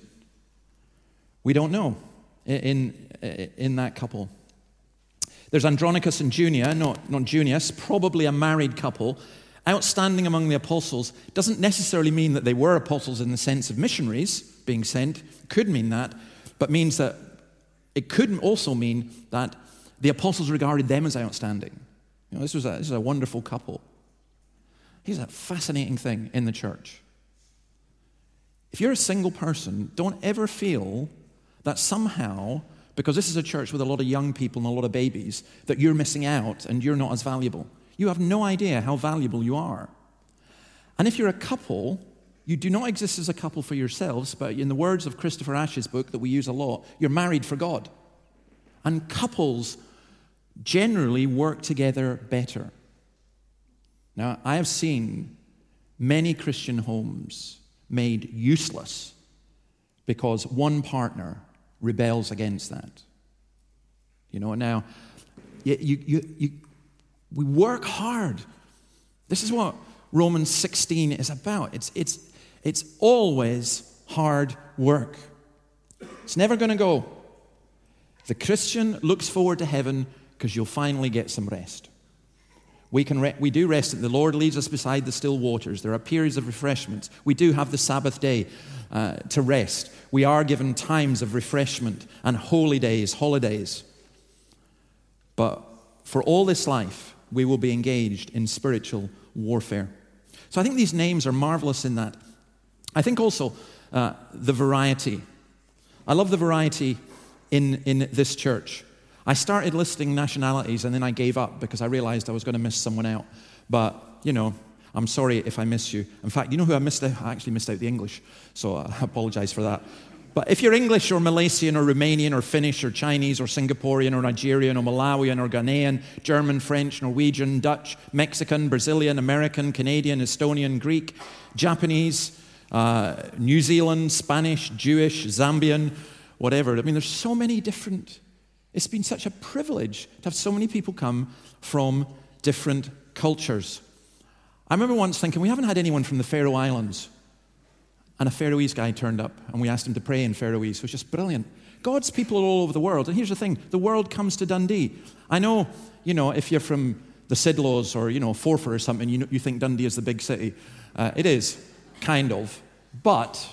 We don't know in, in, in that couple. There's Andronicus and Junia, not, not Junius, probably a married couple. Outstanding among the apostles doesn't necessarily mean that they were apostles in the sense of missionaries being sent. Could mean that, but means that it could also mean that the apostles regarded them as outstanding. You know, this was a, this was a wonderful couple. Here's a fascinating thing in the church. If you're a single person, don't ever feel that somehow, because this is a church with a lot of young people and a lot of babies, that you're missing out and you're not as valuable. You have no idea how valuable you are. And if you're a couple, you do not exist as a couple for yourselves, but in the words of Christopher Ash's book that we use a lot, you're married for God. And couples generally work together better. Now, I have seen many Christian homes made useless because one partner rebels against that. You know, now, you, you, you, you, we work hard. This is what Romans sixteen is about. It's, it's, it's always hard work. It's never going to go. The Christian looks forward to heaven because you'll finally get some rest. We can re- we do rest. The Lord leads us beside the still waters. There are periods of refreshment. We do have the Sabbath day uh, to rest. We are given times of refreshment and holy days, holidays. But for all this life, we will be engaged in spiritual warfare. So I think these names are marvelous in that. I think also uh, the variety. I love the variety in, in this church. I started listing nationalities and then I gave up because I realized I was going to miss someone out. But, you know, I'm sorry if I miss you. In fact, you know who I missed out? I actually missed out the English, so I apologize for that. But if you're English or Malaysian or Romanian or Finnish or Chinese or Singaporean or Nigerian or Malawian or Ghanaian, German, French, Norwegian, Dutch, Mexican, Brazilian, American, Canadian, Estonian, Greek, Japanese, uh, New Zealand, Spanish, Jewish, Zambian, whatever. I mean, there's so many different... It's been such a privilege to have so many people come from different cultures. I remember once thinking, we haven't had anyone from the Faroe Islands. And a Faroese guy turned up, and we asked him to pray in Faroese. It was just brilliant. God's people are all over the world. And here's the thing, the world comes to Dundee. I know, you know, if you're from the Sidlaws or, you know, Forfar or something, you know, you think Dundee is the big city. Uh, it is, kind of. But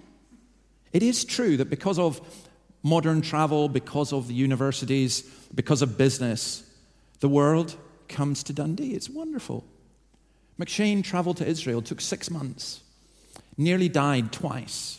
it is true that because of modern travel, because of the universities, because of business, the world comes to Dundee. It's wonderful. McShane traveled to Israel, took six months, nearly died twice,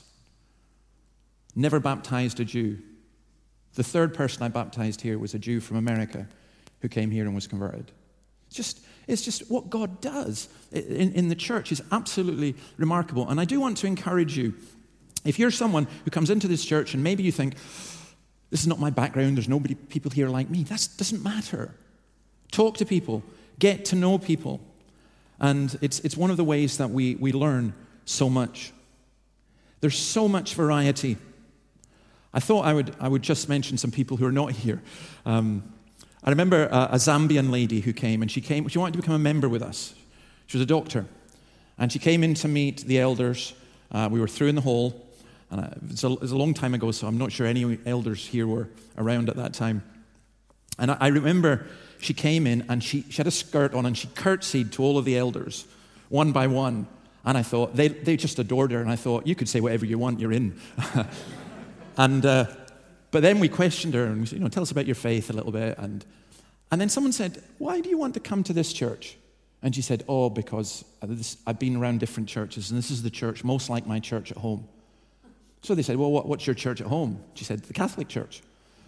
never baptized a Jew. The third person I baptized here was a Jew from America who came here and was converted. It's just, it's just what God does in, in the church is absolutely remarkable. And I do want to encourage you, if you're someone who comes into this church and maybe you think, this is not my background, there's nobody, people here like me, that doesn't matter. Talk to people, get to know people. And it's it's one of the ways that we, we learn so much. There's so much variety. I thought I would I would just mention some people who are not here. Um, I remember a, a Zambian lady who came, and she came, she wanted to become a member with us. She was a doctor. And she came in to meet the elders. Uh, we were through in the hall. And I, it, was a, it was a long time ago, so I'm not sure any elders here were around at that time. And I, I remember she came in, and she, she had a skirt on, and she curtsied to all of the elders, one by one. And I thought, they, they just adored her. And I thought, you could say whatever you want, you're in. and uh, But then we questioned her and we said, you know, tell us about your faith a little bit. And, and then someone said, why do you want to come to this church? And she said, oh, because this, I've been around different churches, and this is the church most like my church at home. So they said, well, what, what's your church at home? She said, the Catholic Church.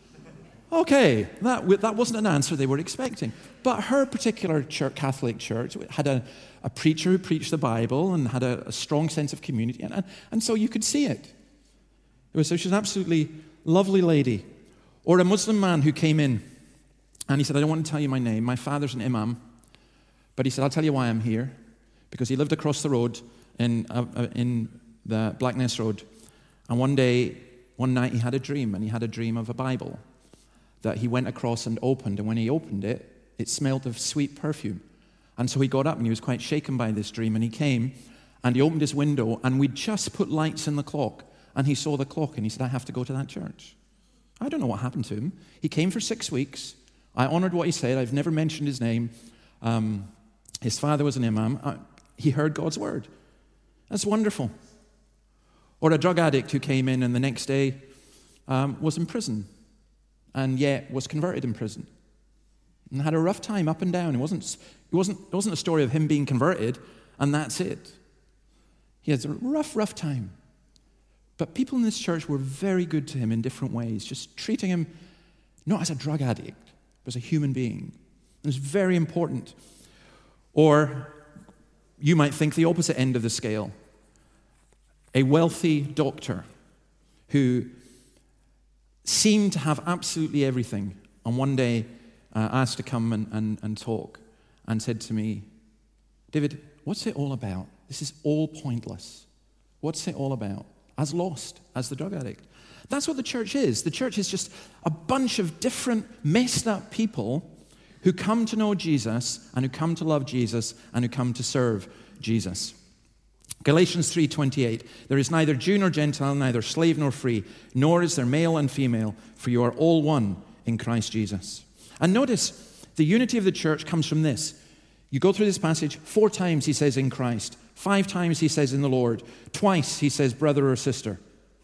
Okay, that, that wasn't an answer they were expecting. But her particular church, Catholic church had a, a preacher who preached the Bible and had a, a strong sense of community. And, and, and so you could see it. It was, so she was an absolutely lovely lady. Or a Muslim man who came in and he said, I don't want to tell you my name. My father's an imam. But he said, I'll tell you why I'm here. Because he lived across the road in, uh, uh, in the Blackness Road. And one day, one night he had a dream. And he had a dream of a Bible that he went across and opened, and when he opened it, it smelled of sweet perfume. And so he got up, and he was quite shaken by this dream, and he came, and he opened his window, and we'd just put lights in the clock, and he saw the clock, and he said, I have to go to that church. I don't know what happened to him. He came for six weeks. I honored what he said. I've never mentioned his name. Um, his father was an imam. I, he heard God's word. That's wonderful. Or a drug addict who came in, and the next day um, was in prison, and yet was converted in prison and had a rough time up and down. It wasn't, it wasn't, it wasn't a story of him being converted and that's it. He has a rough, rough time. But people in this church were very good to him in different ways, just treating him not as a drug addict, but as a human being. It was very important. Or you might think the opposite end of the scale. A wealthy doctor who seemed to have absolutely everything, and one day uh, asked to come and, and, and talk, and said to me, David, what's it all about? This is all pointless. What's it all about? As lost as the drug addict. That's what the church is. The church is just a bunch of different messed up people who come to know Jesus, and who come to love Jesus, and who come to serve Jesus. Galatians three twenty-eight, there is neither Jew nor Gentile, neither slave nor free, nor is there male and female, for you are all one in Christ Jesus. And notice, the unity of the church comes from this. You go through this passage, four times he says in Christ, five times he says in the Lord, twice he says brother or sister.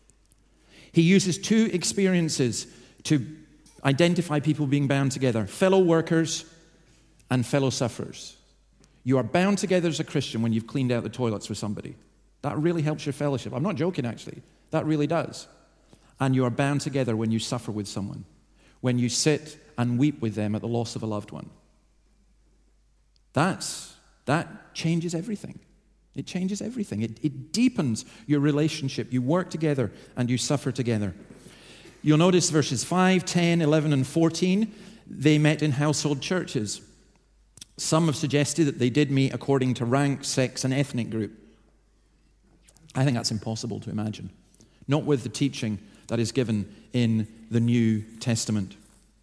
He uses two experiences to identify people being bound together, fellow workers and fellow sufferers. You are bound together as a Christian when you've cleaned out the toilets with somebody. That really helps your fellowship. I'm not joking, actually. That really does. And you are bound together when you suffer with someone, when you sit and weep with them at the loss of a loved one. That's, that changes everything. It changes everything. It, it deepens your relationship. You work together and you suffer together. You'll notice verses five, ten, eleven, and fourteen, they met in household churches. Some have suggested that they did meet according to rank, sex, and ethnic group. I think that's impossible to imagine. Not with the teaching that is given in the New Testament.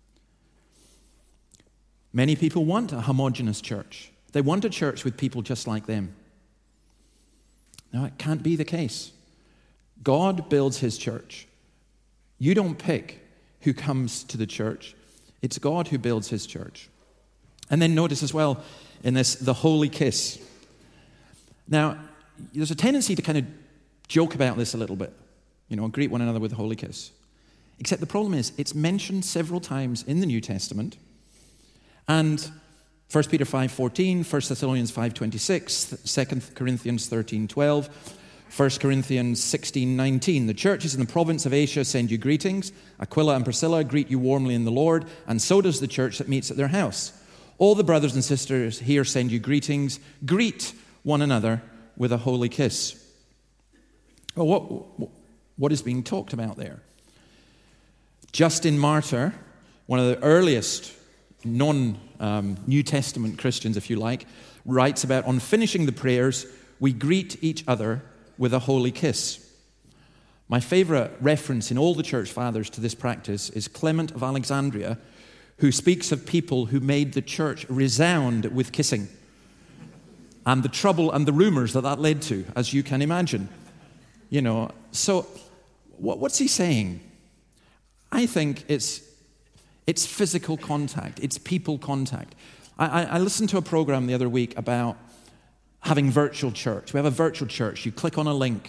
Many people want a homogeneous church. They want a church with people just like them. Now, it can't be the case. God builds his church. You don't pick who comes to the church. It's God who builds his church. And then notice as well in this, the holy kiss. Now, there's a tendency to kind of joke about this a little bit, you know, greet one another with a holy kiss. Except the problem is, it's mentioned several times in the New Testament. And First Peter five fourteen, First Thessalonians five twenty-six, Second Corinthians thirteen twelve, First Corinthians sixteen nineteen. The churches in the province of Asia send you greetings. Aquila and Priscilla greet you warmly in the Lord, and so does the church that meets at their house. All the brothers and sisters here send you greetings. Greet one another with a holy kiss. Well, what, what is being talked about there? Justin Martyr, one of the earliest non-New um, Testament Christians, if you like, writes about, on finishing the prayers, we greet each other with a holy kiss. My favorite reference in all the church fathers to this practice is Clement of Alexandria, who speaks of people who made the church resound with kissing, and the trouble and the rumors that that led to, as you can imagine. You know, so what, what's he saying? I think it's it's physical contact, it's people contact. I, I, I listened to a program the other week about having virtual church. We have a virtual church. You click on a link,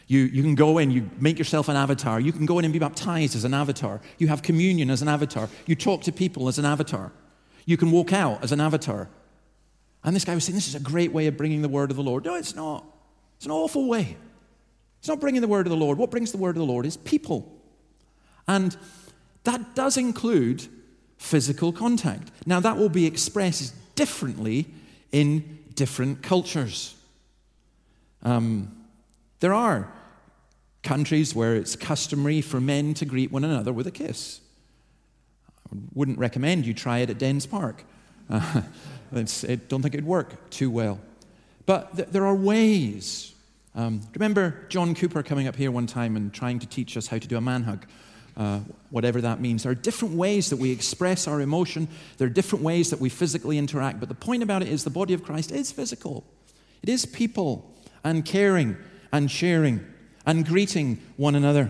You, you can go in, you make yourself an avatar. You can go in and be baptized as an avatar. You have communion as an avatar. You talk to people as an avatar. You can walk out as an avatar. And this guy was saying, this is a great way of bringing the word of the Lord. No, it's not. It's an awful way. It's not bringing the word of the Lord. What brings the word of the Lord is people. And that does include physical contact. Now, that will be expressed differently in different cultures. Um, there are countries where it's customary for men to greet one another with a kiss. I wouldn't recommend you try it at Dens Park. Uh, it's, I don't think it'd work too well. But th- there are ways. Um, remember John Cooper coming up here one time and trying to teach us how to do a man hug, uh, whatever that means. There are different ways that we express our emotion. There are different ways that we physically interact. But the point about it is the body of Christ is physical. It is people and caring and sharing and greeting one another.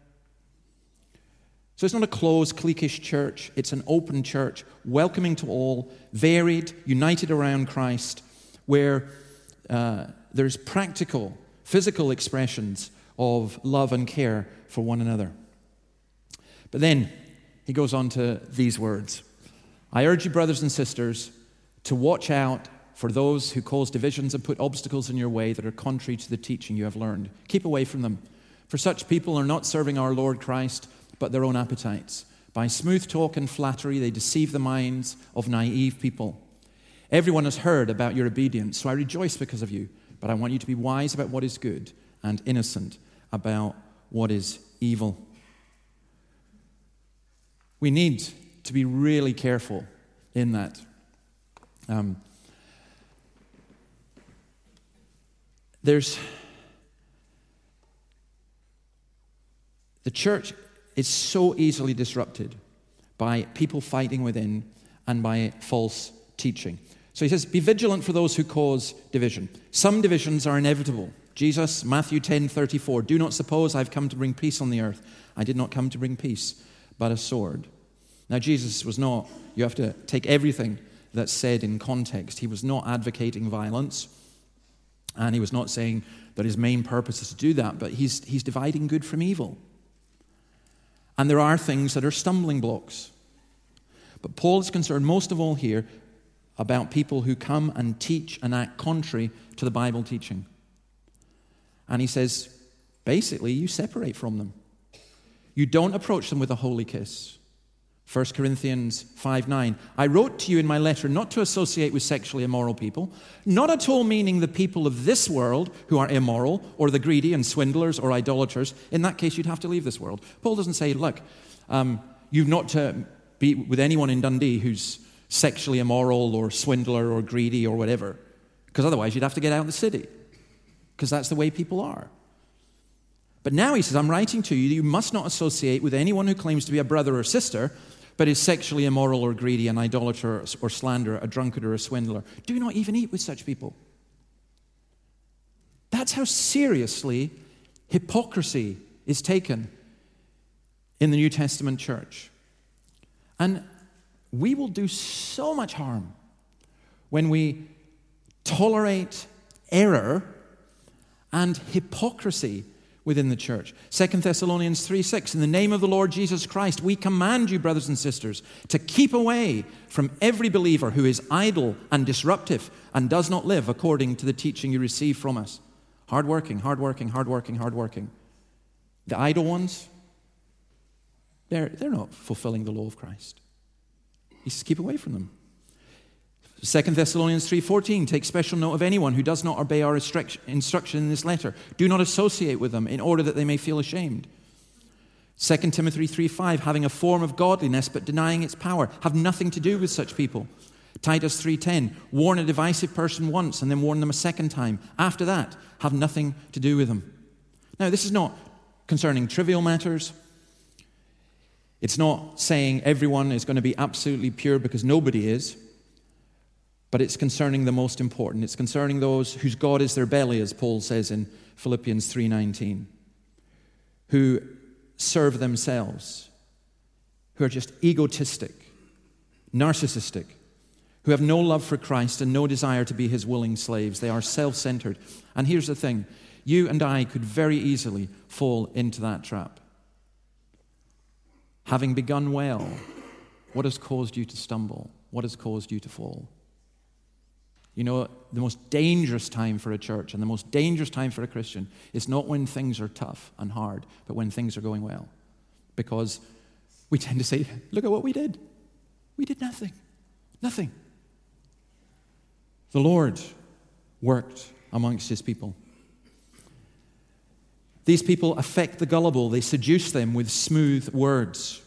So it's not a closed, cliquish church. It's an open church, welcoming to all, varied, united around Christ, where uh, there's practical, physical expressions of love and care for one another. But then he goes on to these words. I urge you, brothers and sisters, to watch out for those who cause divisions and put obstacles in your way that are contrary to the teaching you have learned. Keep away from them. For such people are not serving our Lord Christ, but their own appetites. By smooth talk and flattery, they deceive the minds of naive people. Everyone has heard about your obedience, so I rejoice because of you. But I want you to be wise about what is good and innocent about what is evil. We need to be really careful in that. Um, there's the church is so easily disrupted by people fighting within and by false teaching. So he says, be vigilant for those who cause division. Some divisions are inevitable. Jesus, Matthew ten thirty-four, do not suppose I've come to bring peace on the earth. I did not come to bring peace, but a sword. Now, Jesus was not, you have to take everything that's said in context. He was not advocating violence, and he was not saying that his main purpose is to do that, but he's, he's dividing good from evil. And there are things that are stumbling blocks. But Paul is concerned most of all here about people who come and teach and act contrary to the Bible teaching. And he says, basically, you separate from them. You don't approach them with a holy kiss. First Corinthians five nine, I wrote to you in my letter not to associate with sexually immoral people, not at all meaning the people of this world who are immoral, or the greedy and swindlers or idolaters. In that case, you'd have to leave this world. Paul doesn't say, look, um, you've not to be with anyone in Dundee who's sexually immoral or swindler or greedy or whatever, because otherwise you'd have to get out of the city, because that's the way people are. But now he says, I'm writing to you, you must not associate with anyone who claims to be a brother or sister, but is sexually immoral or greedy, an idolater or slanderer, a drunkard or a swindler. Do not even eat with such people. That's how seriously hypocrisy is taken in the New Testament church. And we will do so much harm when we tolerate error and hypocrisy within the church. Second Thessalonians three six, in the name of the Lord Jesus Christ, we command you, brothers and sisters, to keep away from every believer who is idle and disruptive and does not live according to the teaching you receive from us. Hardworking, hardworking, hardworking, hardworking. The idle ones, they're, they're not fulfilling the law of Christ. He says, keep away from them. Second Thessalonians three fourteen, take special note of anyone who does not obey our instruction in this letter. Do not associate with them in order that they may feel ashamed. Second Timothy three five, having a form of godliness but denying its power. Have nothing to do with such people. Titus three ten, warn a divisive person once and then warn them a second time. After that, have nothing to do with them. Now, this is not concerning trivial matters. It's not saying everyone is going to be absolutely pure, because nobody is. But it's concerning the most important. It's concerning those whose God is their belly, as Paul says in Philippians three nineteen, who serve themselves, who are just egotistic, narcissistic, who have no love for Christ and no desire to be his willing slaves. They are self-centered. And here's the thing. You and I could very easily fall into that trap. Having begun well, what has caused you to stumble? What has caused you to fall? You know, the most dangerous time for a church and the most dangerous time for a Christian is not when things are tough and hard, but when things are going well. Because we tend to say, look at what we did. We did nothing. Nothing. The Lord worked amongst his people. These people affect the gullible. They seduce them with smooth words.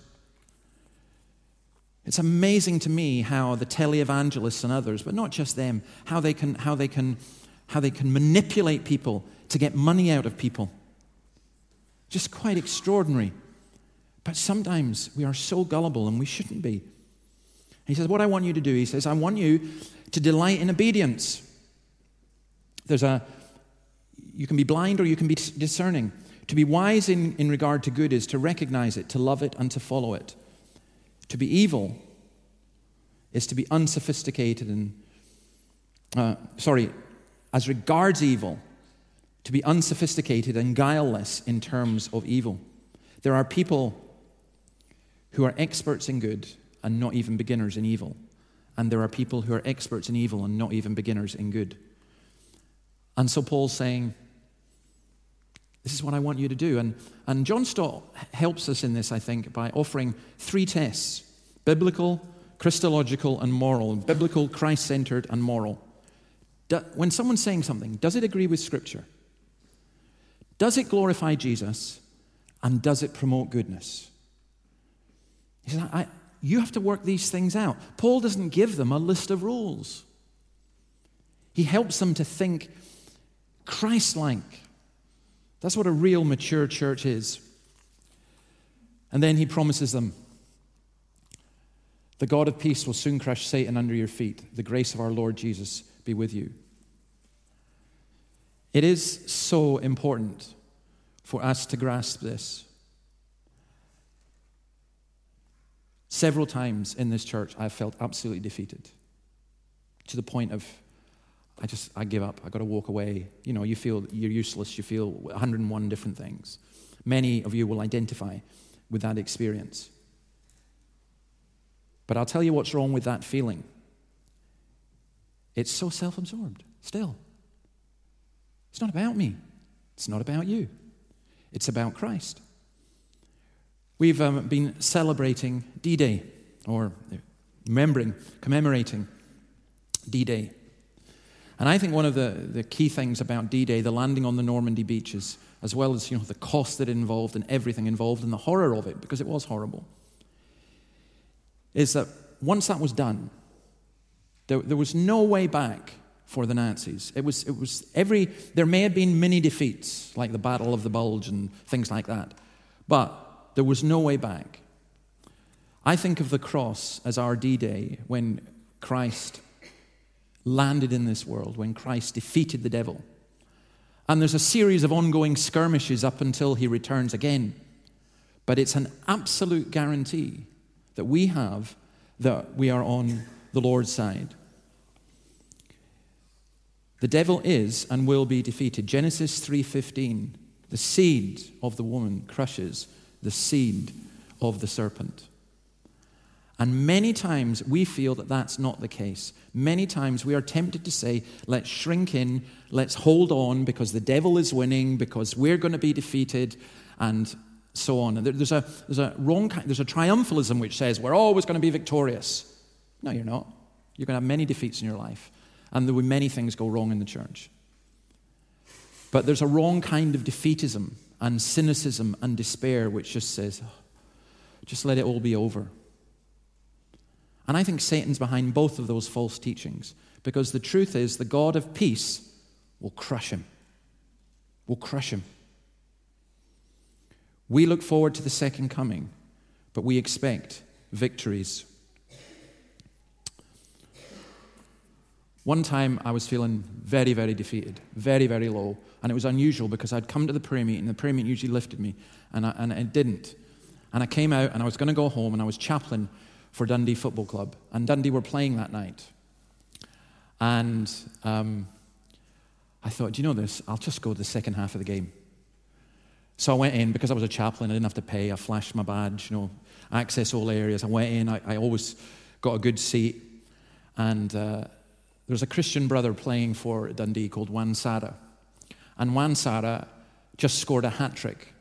It's amazing to me how the televangelists and others, but not just them, how they can, how they can, how they can manipulate people to get money out of people. Just quite extraordinary. But sometimes we are so gullible, and we shouldn't be. He says, what I want you to do, he says, I want you to delight in obedience. There's a, you can be blind or you can be discerning. To be wise in, in regard to good is to recognize it, to love it, and to follow it. To be evil is to be unsophisticated and, uh, sorry, as regards evil, to be unsophisticated and guileless in terms of evil. There are people who are experts in good and not even beginners in evil. And there are people who are experts in evil and not even beginners in good. And so Paul's saying, this is what I want you to do. And, and John Stott helps us in this, I think, by offering three tests: biblical, Christological, and moral. Biblical, Christ-centered, and moral. Do, when someone's saying something, does it agree with Scripture? Does it glorify Jesus? And does it promote goodness? He says, I, you have to work these things out. Paul doesn't give them a list of rules. He helps them to think Christ-like. That's what a real mature church is. And then he promises them, the God of peace will soon crush Satan under your feet. The grace of our Lord Jesus be with you. It is so important for us to grasp this. Several times in this church, I've felt absolutely defeated, to the point of, I just, I give up. I got to walk away. You know, you feel you're useless. You feel one hundred and one different things. Many of you will identify with that experience. But I'll tell you what's wrong with that feeling. It's so self-absorbed, still. It's not about me. It's not about you. It's about Christ. We've um, been celebrating D-Day, or remembering, commemorating D-Day. And I think one of the, the key things about D-Day, the landing on the Normandy beaches, as well as, you know, the cost that it involved and everything involved and the horror of it, because it was horrible, is that once that was done, there, there was no way back for the Nazis. It was, it was every, there may have been mini defeats, like the Battle of the Bulge and things like that, but there was no way back. I think of the cross as our D-Day, when Christ landed in this world, when Christ defeated the devil. And there's a series of ongoing skirmishes up until he returns again. But it's an absolute guarantee that we have that we are on the Lord's side. The devil is and will be defeated. Genesis three fifteen, the seed of the woman crushes the seed of the serpent. And many times we feel that that's not the case. Many times we are tempted to say, let's shrink in, let's hold on because the devil is winning, because we're going to be defeated, and so on. And there's a, there's a wrong kind, there's a triumphalism which says we're always going to be victorious. No, you're not. You're going to have many defeats in your life, and there will be many things go wrong in the church. But there's a wrong kind of defeatism and cynicism and despair which just says, oh, just let it all be over. And I think Satan's behind both of those false teachings, because the truth is the God of peace will crush him. Will crush him. We look forward to the second coming, but we expect victories. One time I was feeling very, very defeated, very, very low, and it was unusual because I'd come to the prayer meeting, and the prayer meeting usually lifted me, and, I, and it didn't. And I came out, and I was going to go home, and I was chaplain for Dundee Football Club, and Dundee were playing that night. And um, I thought, do you know this? I'll just go to the second half of the game. So I went in, because I was a chaplain, I didn't have to pay. I flashed my badge, you know, access all areas. I went in, I, I always got a good seat. And uh, there was a Christian brother playing for Dundee called Wan Sara. And Wan Sara just scored a hat-trick.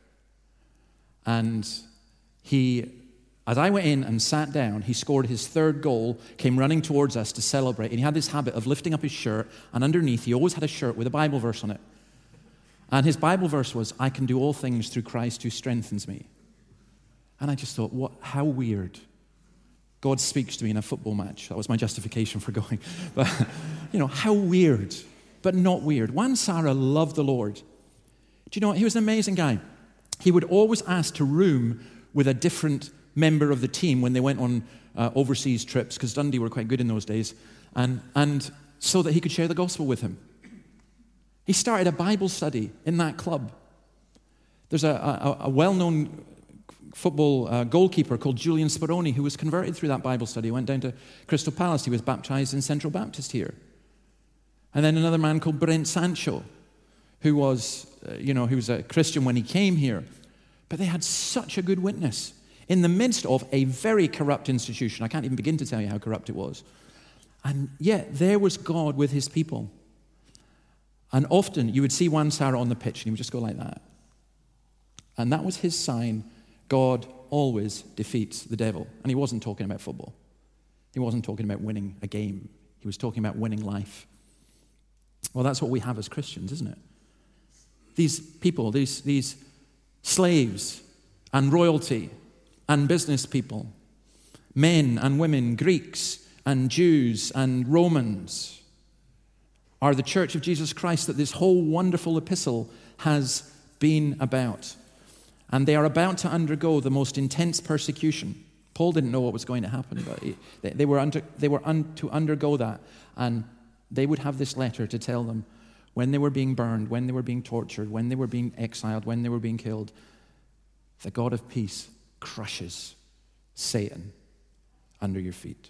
And he, as I went in and sat down, he scored his third goal, came running towards us to celebrate. And he had this habit of lifting up his shirt, and underneath he always had a shirt with a Bible verse on it. And his Bible verse was, I can do all things through Christ who strengthens me. And I just thought, what? How weird. God speaks to me in a football match. That was my justification for going. But, you know, how weird, but not weird. Wan Sara loved the Lord. Do you know what? He was an amazing guy. He would always ask to room with a different member of the team when they went on uh, overseas trips, because Dundee were quite good in those days, and, and so that he could share the gospel with him. He started a Bible study in that club. There's a, a, a well-known football uh, goalkeeper called Julian Speroni who was converted through that Bible study. He went down to Crystal Palace. He was baptized in Central Baptist here. And then another man called Brent Sancho, who was, uh, you know, he was a Christian when he came here. But they had such a good witness in the midst of a very corrupt institution. I can't even begin to tell you how corrupt it was. And yet there was God with his people. And often you would see Wan Sara on the pitch and he would just go like that. And that was his sign. God always defeats the devil. And he wasn't talking about football. He wasn't talking about winning a game. He was talking about winning life. Well, that's what we have as Christians, isn't it? These people, these, these slaves and royalty and business people, men and women, Greeks and Jews and Romans, are the church of Jesus Christ that this whole wonderful epistle has been about. And they are about to undergo the most intense persecution. Paul didn't know what was going to happen, but he, they, they were, under, they were un, to undergo that. And they would have this letter to tell them when they were being burned, when they were being tortured, when they were being exiled, when they were being killed, the God of peace crushes Satan under your feet.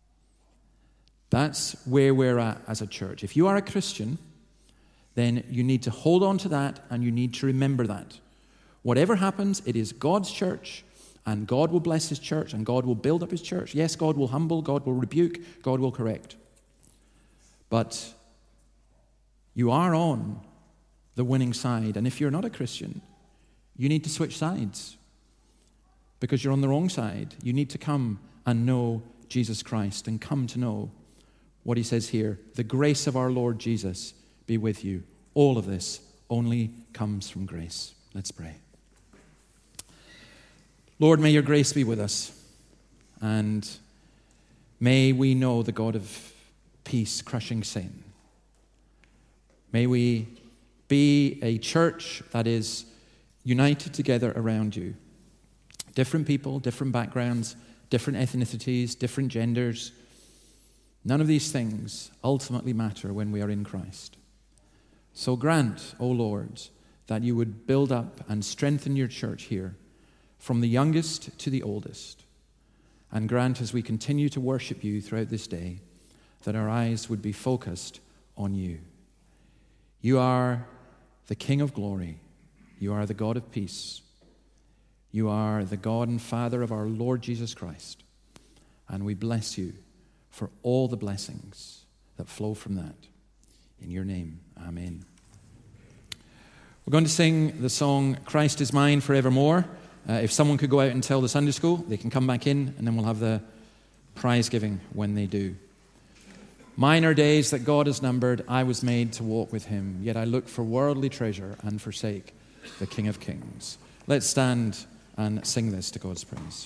That's where we're at as a church. If you are a Christian, then you need to hold on to that and you need to remember that. Whatever happens, it is God's church, and God will bless his church, and God will build up his church. Yes, God will humble, God will rebuke, God will correct. But you are on the winning side, and if you're not a Christian, you need to switch sides because you're on the wrong side. You need to come and know Jesus Christ and come to know what he says here. The grace of our Lord Jesus be with you. All of this only comes from grace. Let's pray. Lord, may your grace be with us, and may we know the God of peace crushing Satan. May we be a church that is united together around you. Different people, different backgrounds, different ethnicities, different genders. None of these things ultimately matter when we are in Christ. So grant, O Lord, that you would build up and strengthen your church here, from the youngest to the oldest. And grant, as we continue to worship you throughout this day, that our eyes would be focused on you. You are the King of glory. You are the God of peace. You are the God and Father of our Lord Jesus Christ. And we bless you for all the blessings that flow from that. In your name, amen. We're going to sing the song, Christ is Mine Forevermore. Uh, if someone could go out and tell the Sunday school, they can come back in, and then we'll have the prize giving when they do. Mine are days that God has numbered. I was made to walk with him. Yet I look for worldly treasure and forsake the King of Kings. Let's stand and sing this to God's praise.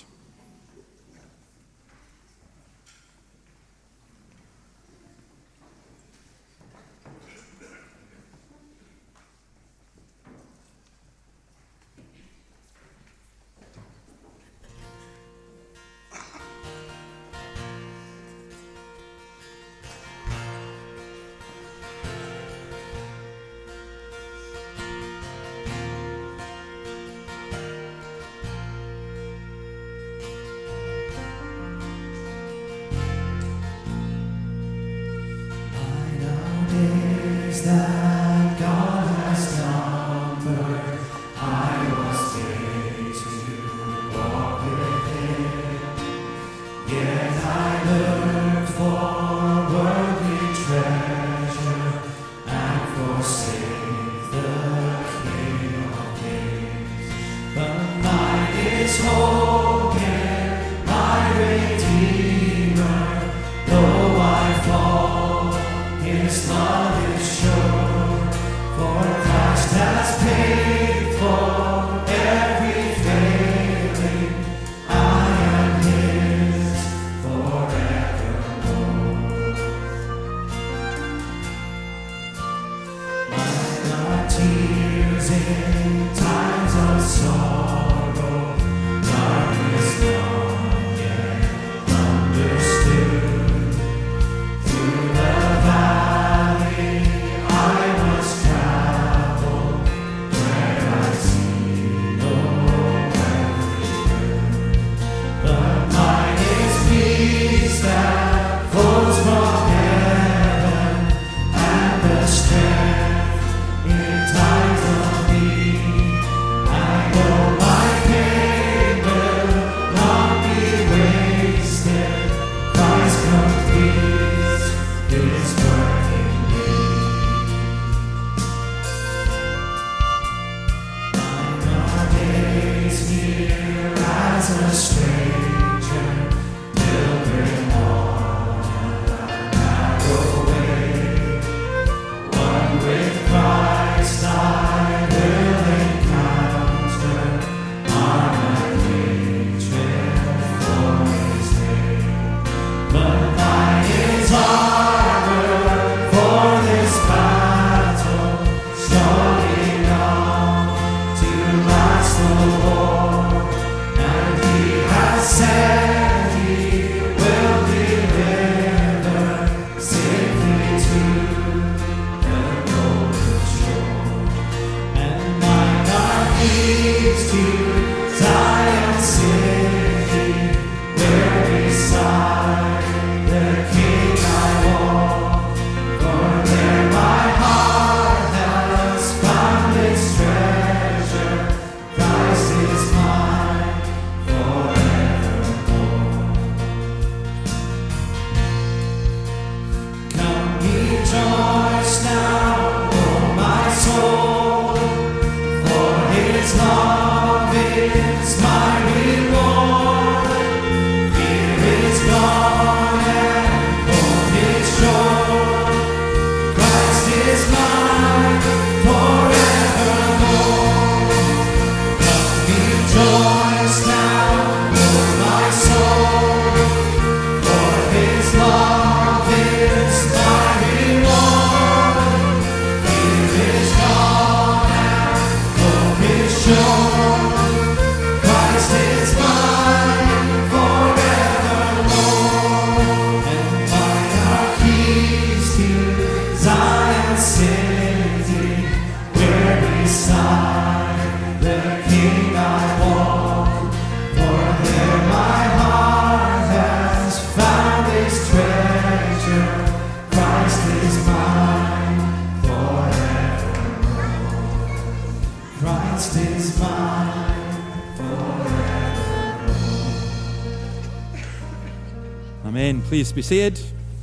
Amen. Please be seated.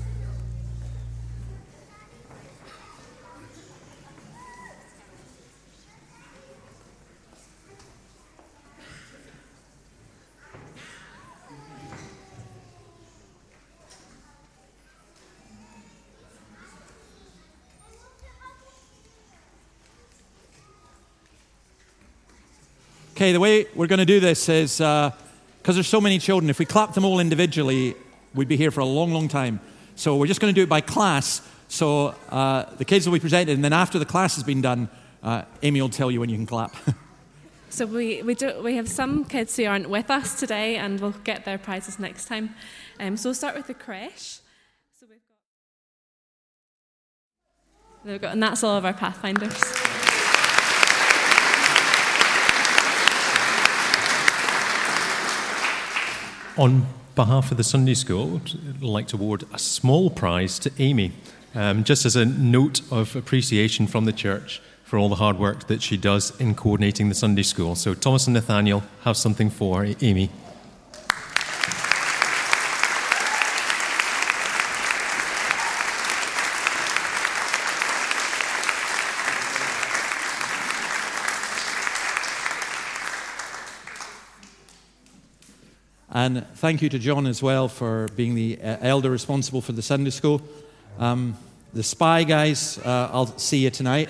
Okay, the way we're going to do this is, because uh, there's so many children, if we clap them all individually, we'd be here for a long, long time. So we're just going to do it by class. So uh, the kids will be presented, and then after the class has been done, uh, Amy will tell you when you can clap. So we we do we have some kids who aren't with us today, and we'll get their prizes next time. Um, so we'll start with the creche. So we've got, there we go, and that's all of our Pathfinders. On behalf of the Sunday School, I'd like to award a small prize to Amy, um, just as a note of appreciation from the church for all the hard work that she does in coordinating the Sunday School. So Thomas and Nathaniel have something for Amy. And thank you to John as well for being the uh, elder responsible for the Sunday school. Um, the Spy guys, uh, I'll see you tonight.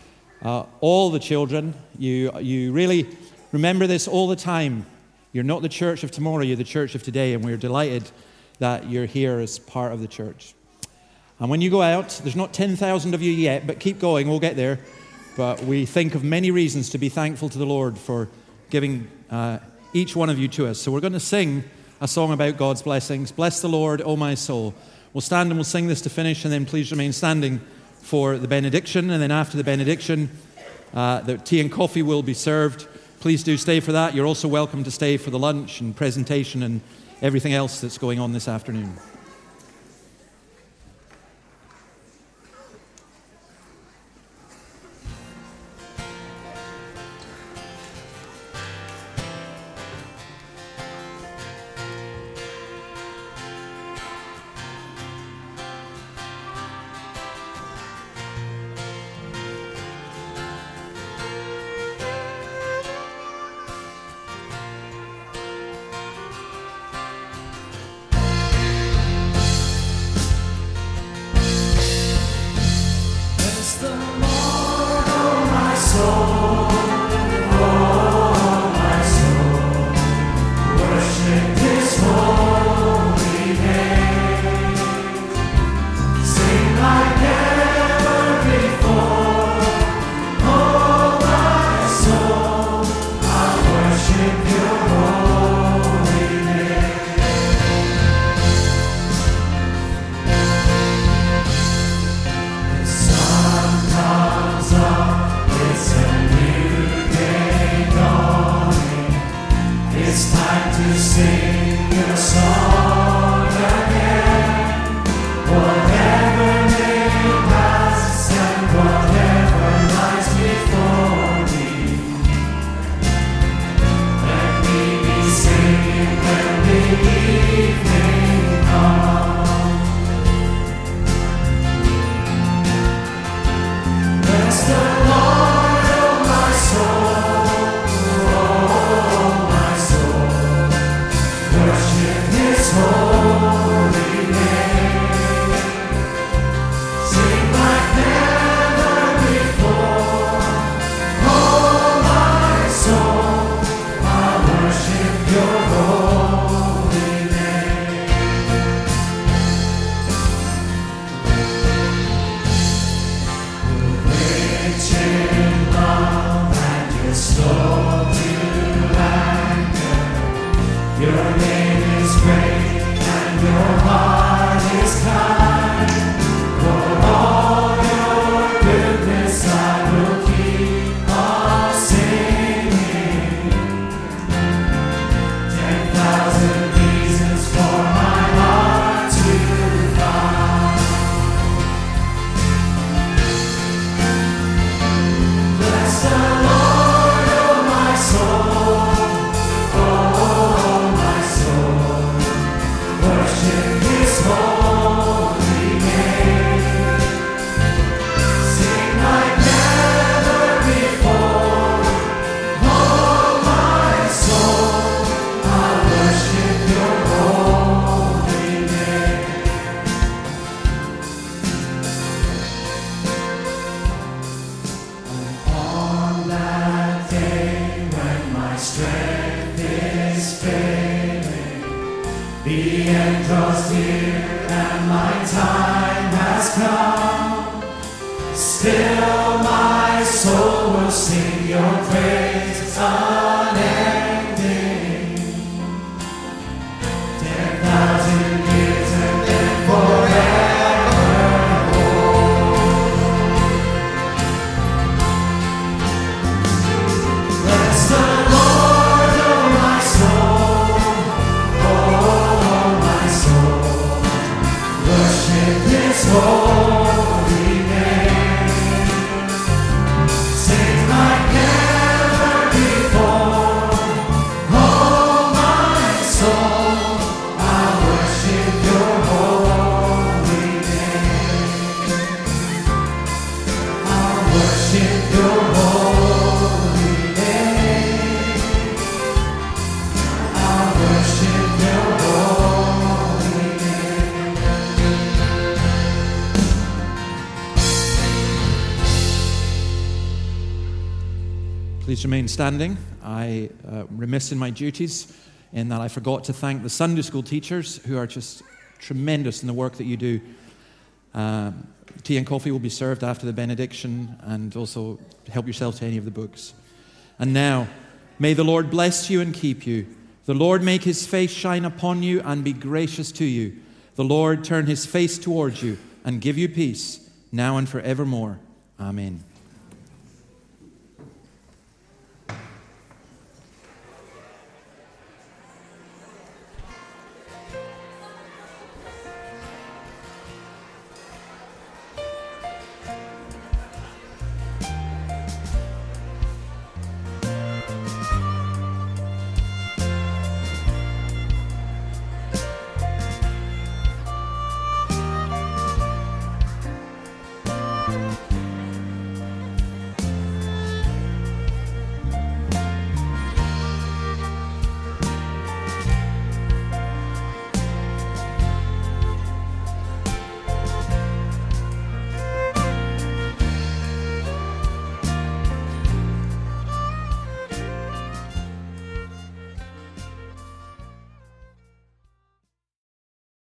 Uh, all the children, you you really remember this all the time. You're not the church of tomorrow, you're the church of today, and we're delighted that you're here as part of the church. And when you go out, there's not ten thousand of you yet, but keep going, we'll get there. But we think of many reasons to be thankful to the Lord for giving uh, each one of you to us. So we're going to sing a song about God's blessings. Bless the Lord, O my soul. We'll stand and we'll sing this to finish, and then please remain standing for the benediction. And then after the benediction, uh, the tea and coffee will be served. Please do stay for that. You're also welcome to stay for the lunch and presentation and everything else that's going on this afternoon. Sing like never before. Please remain standing. I uh, remiss in my duties in that I forgot to thank the Sunday school teachers who are just tremendous in the work that you do. Uh, tea and coffee will be served after the benediction, and also help yourself to any of the books. And now, may the Lord bless you and keep you. The Lord make his face shine upon you and be gracious to you. The Lord turn his face towards you and give you peace, now and forevermore. Amen.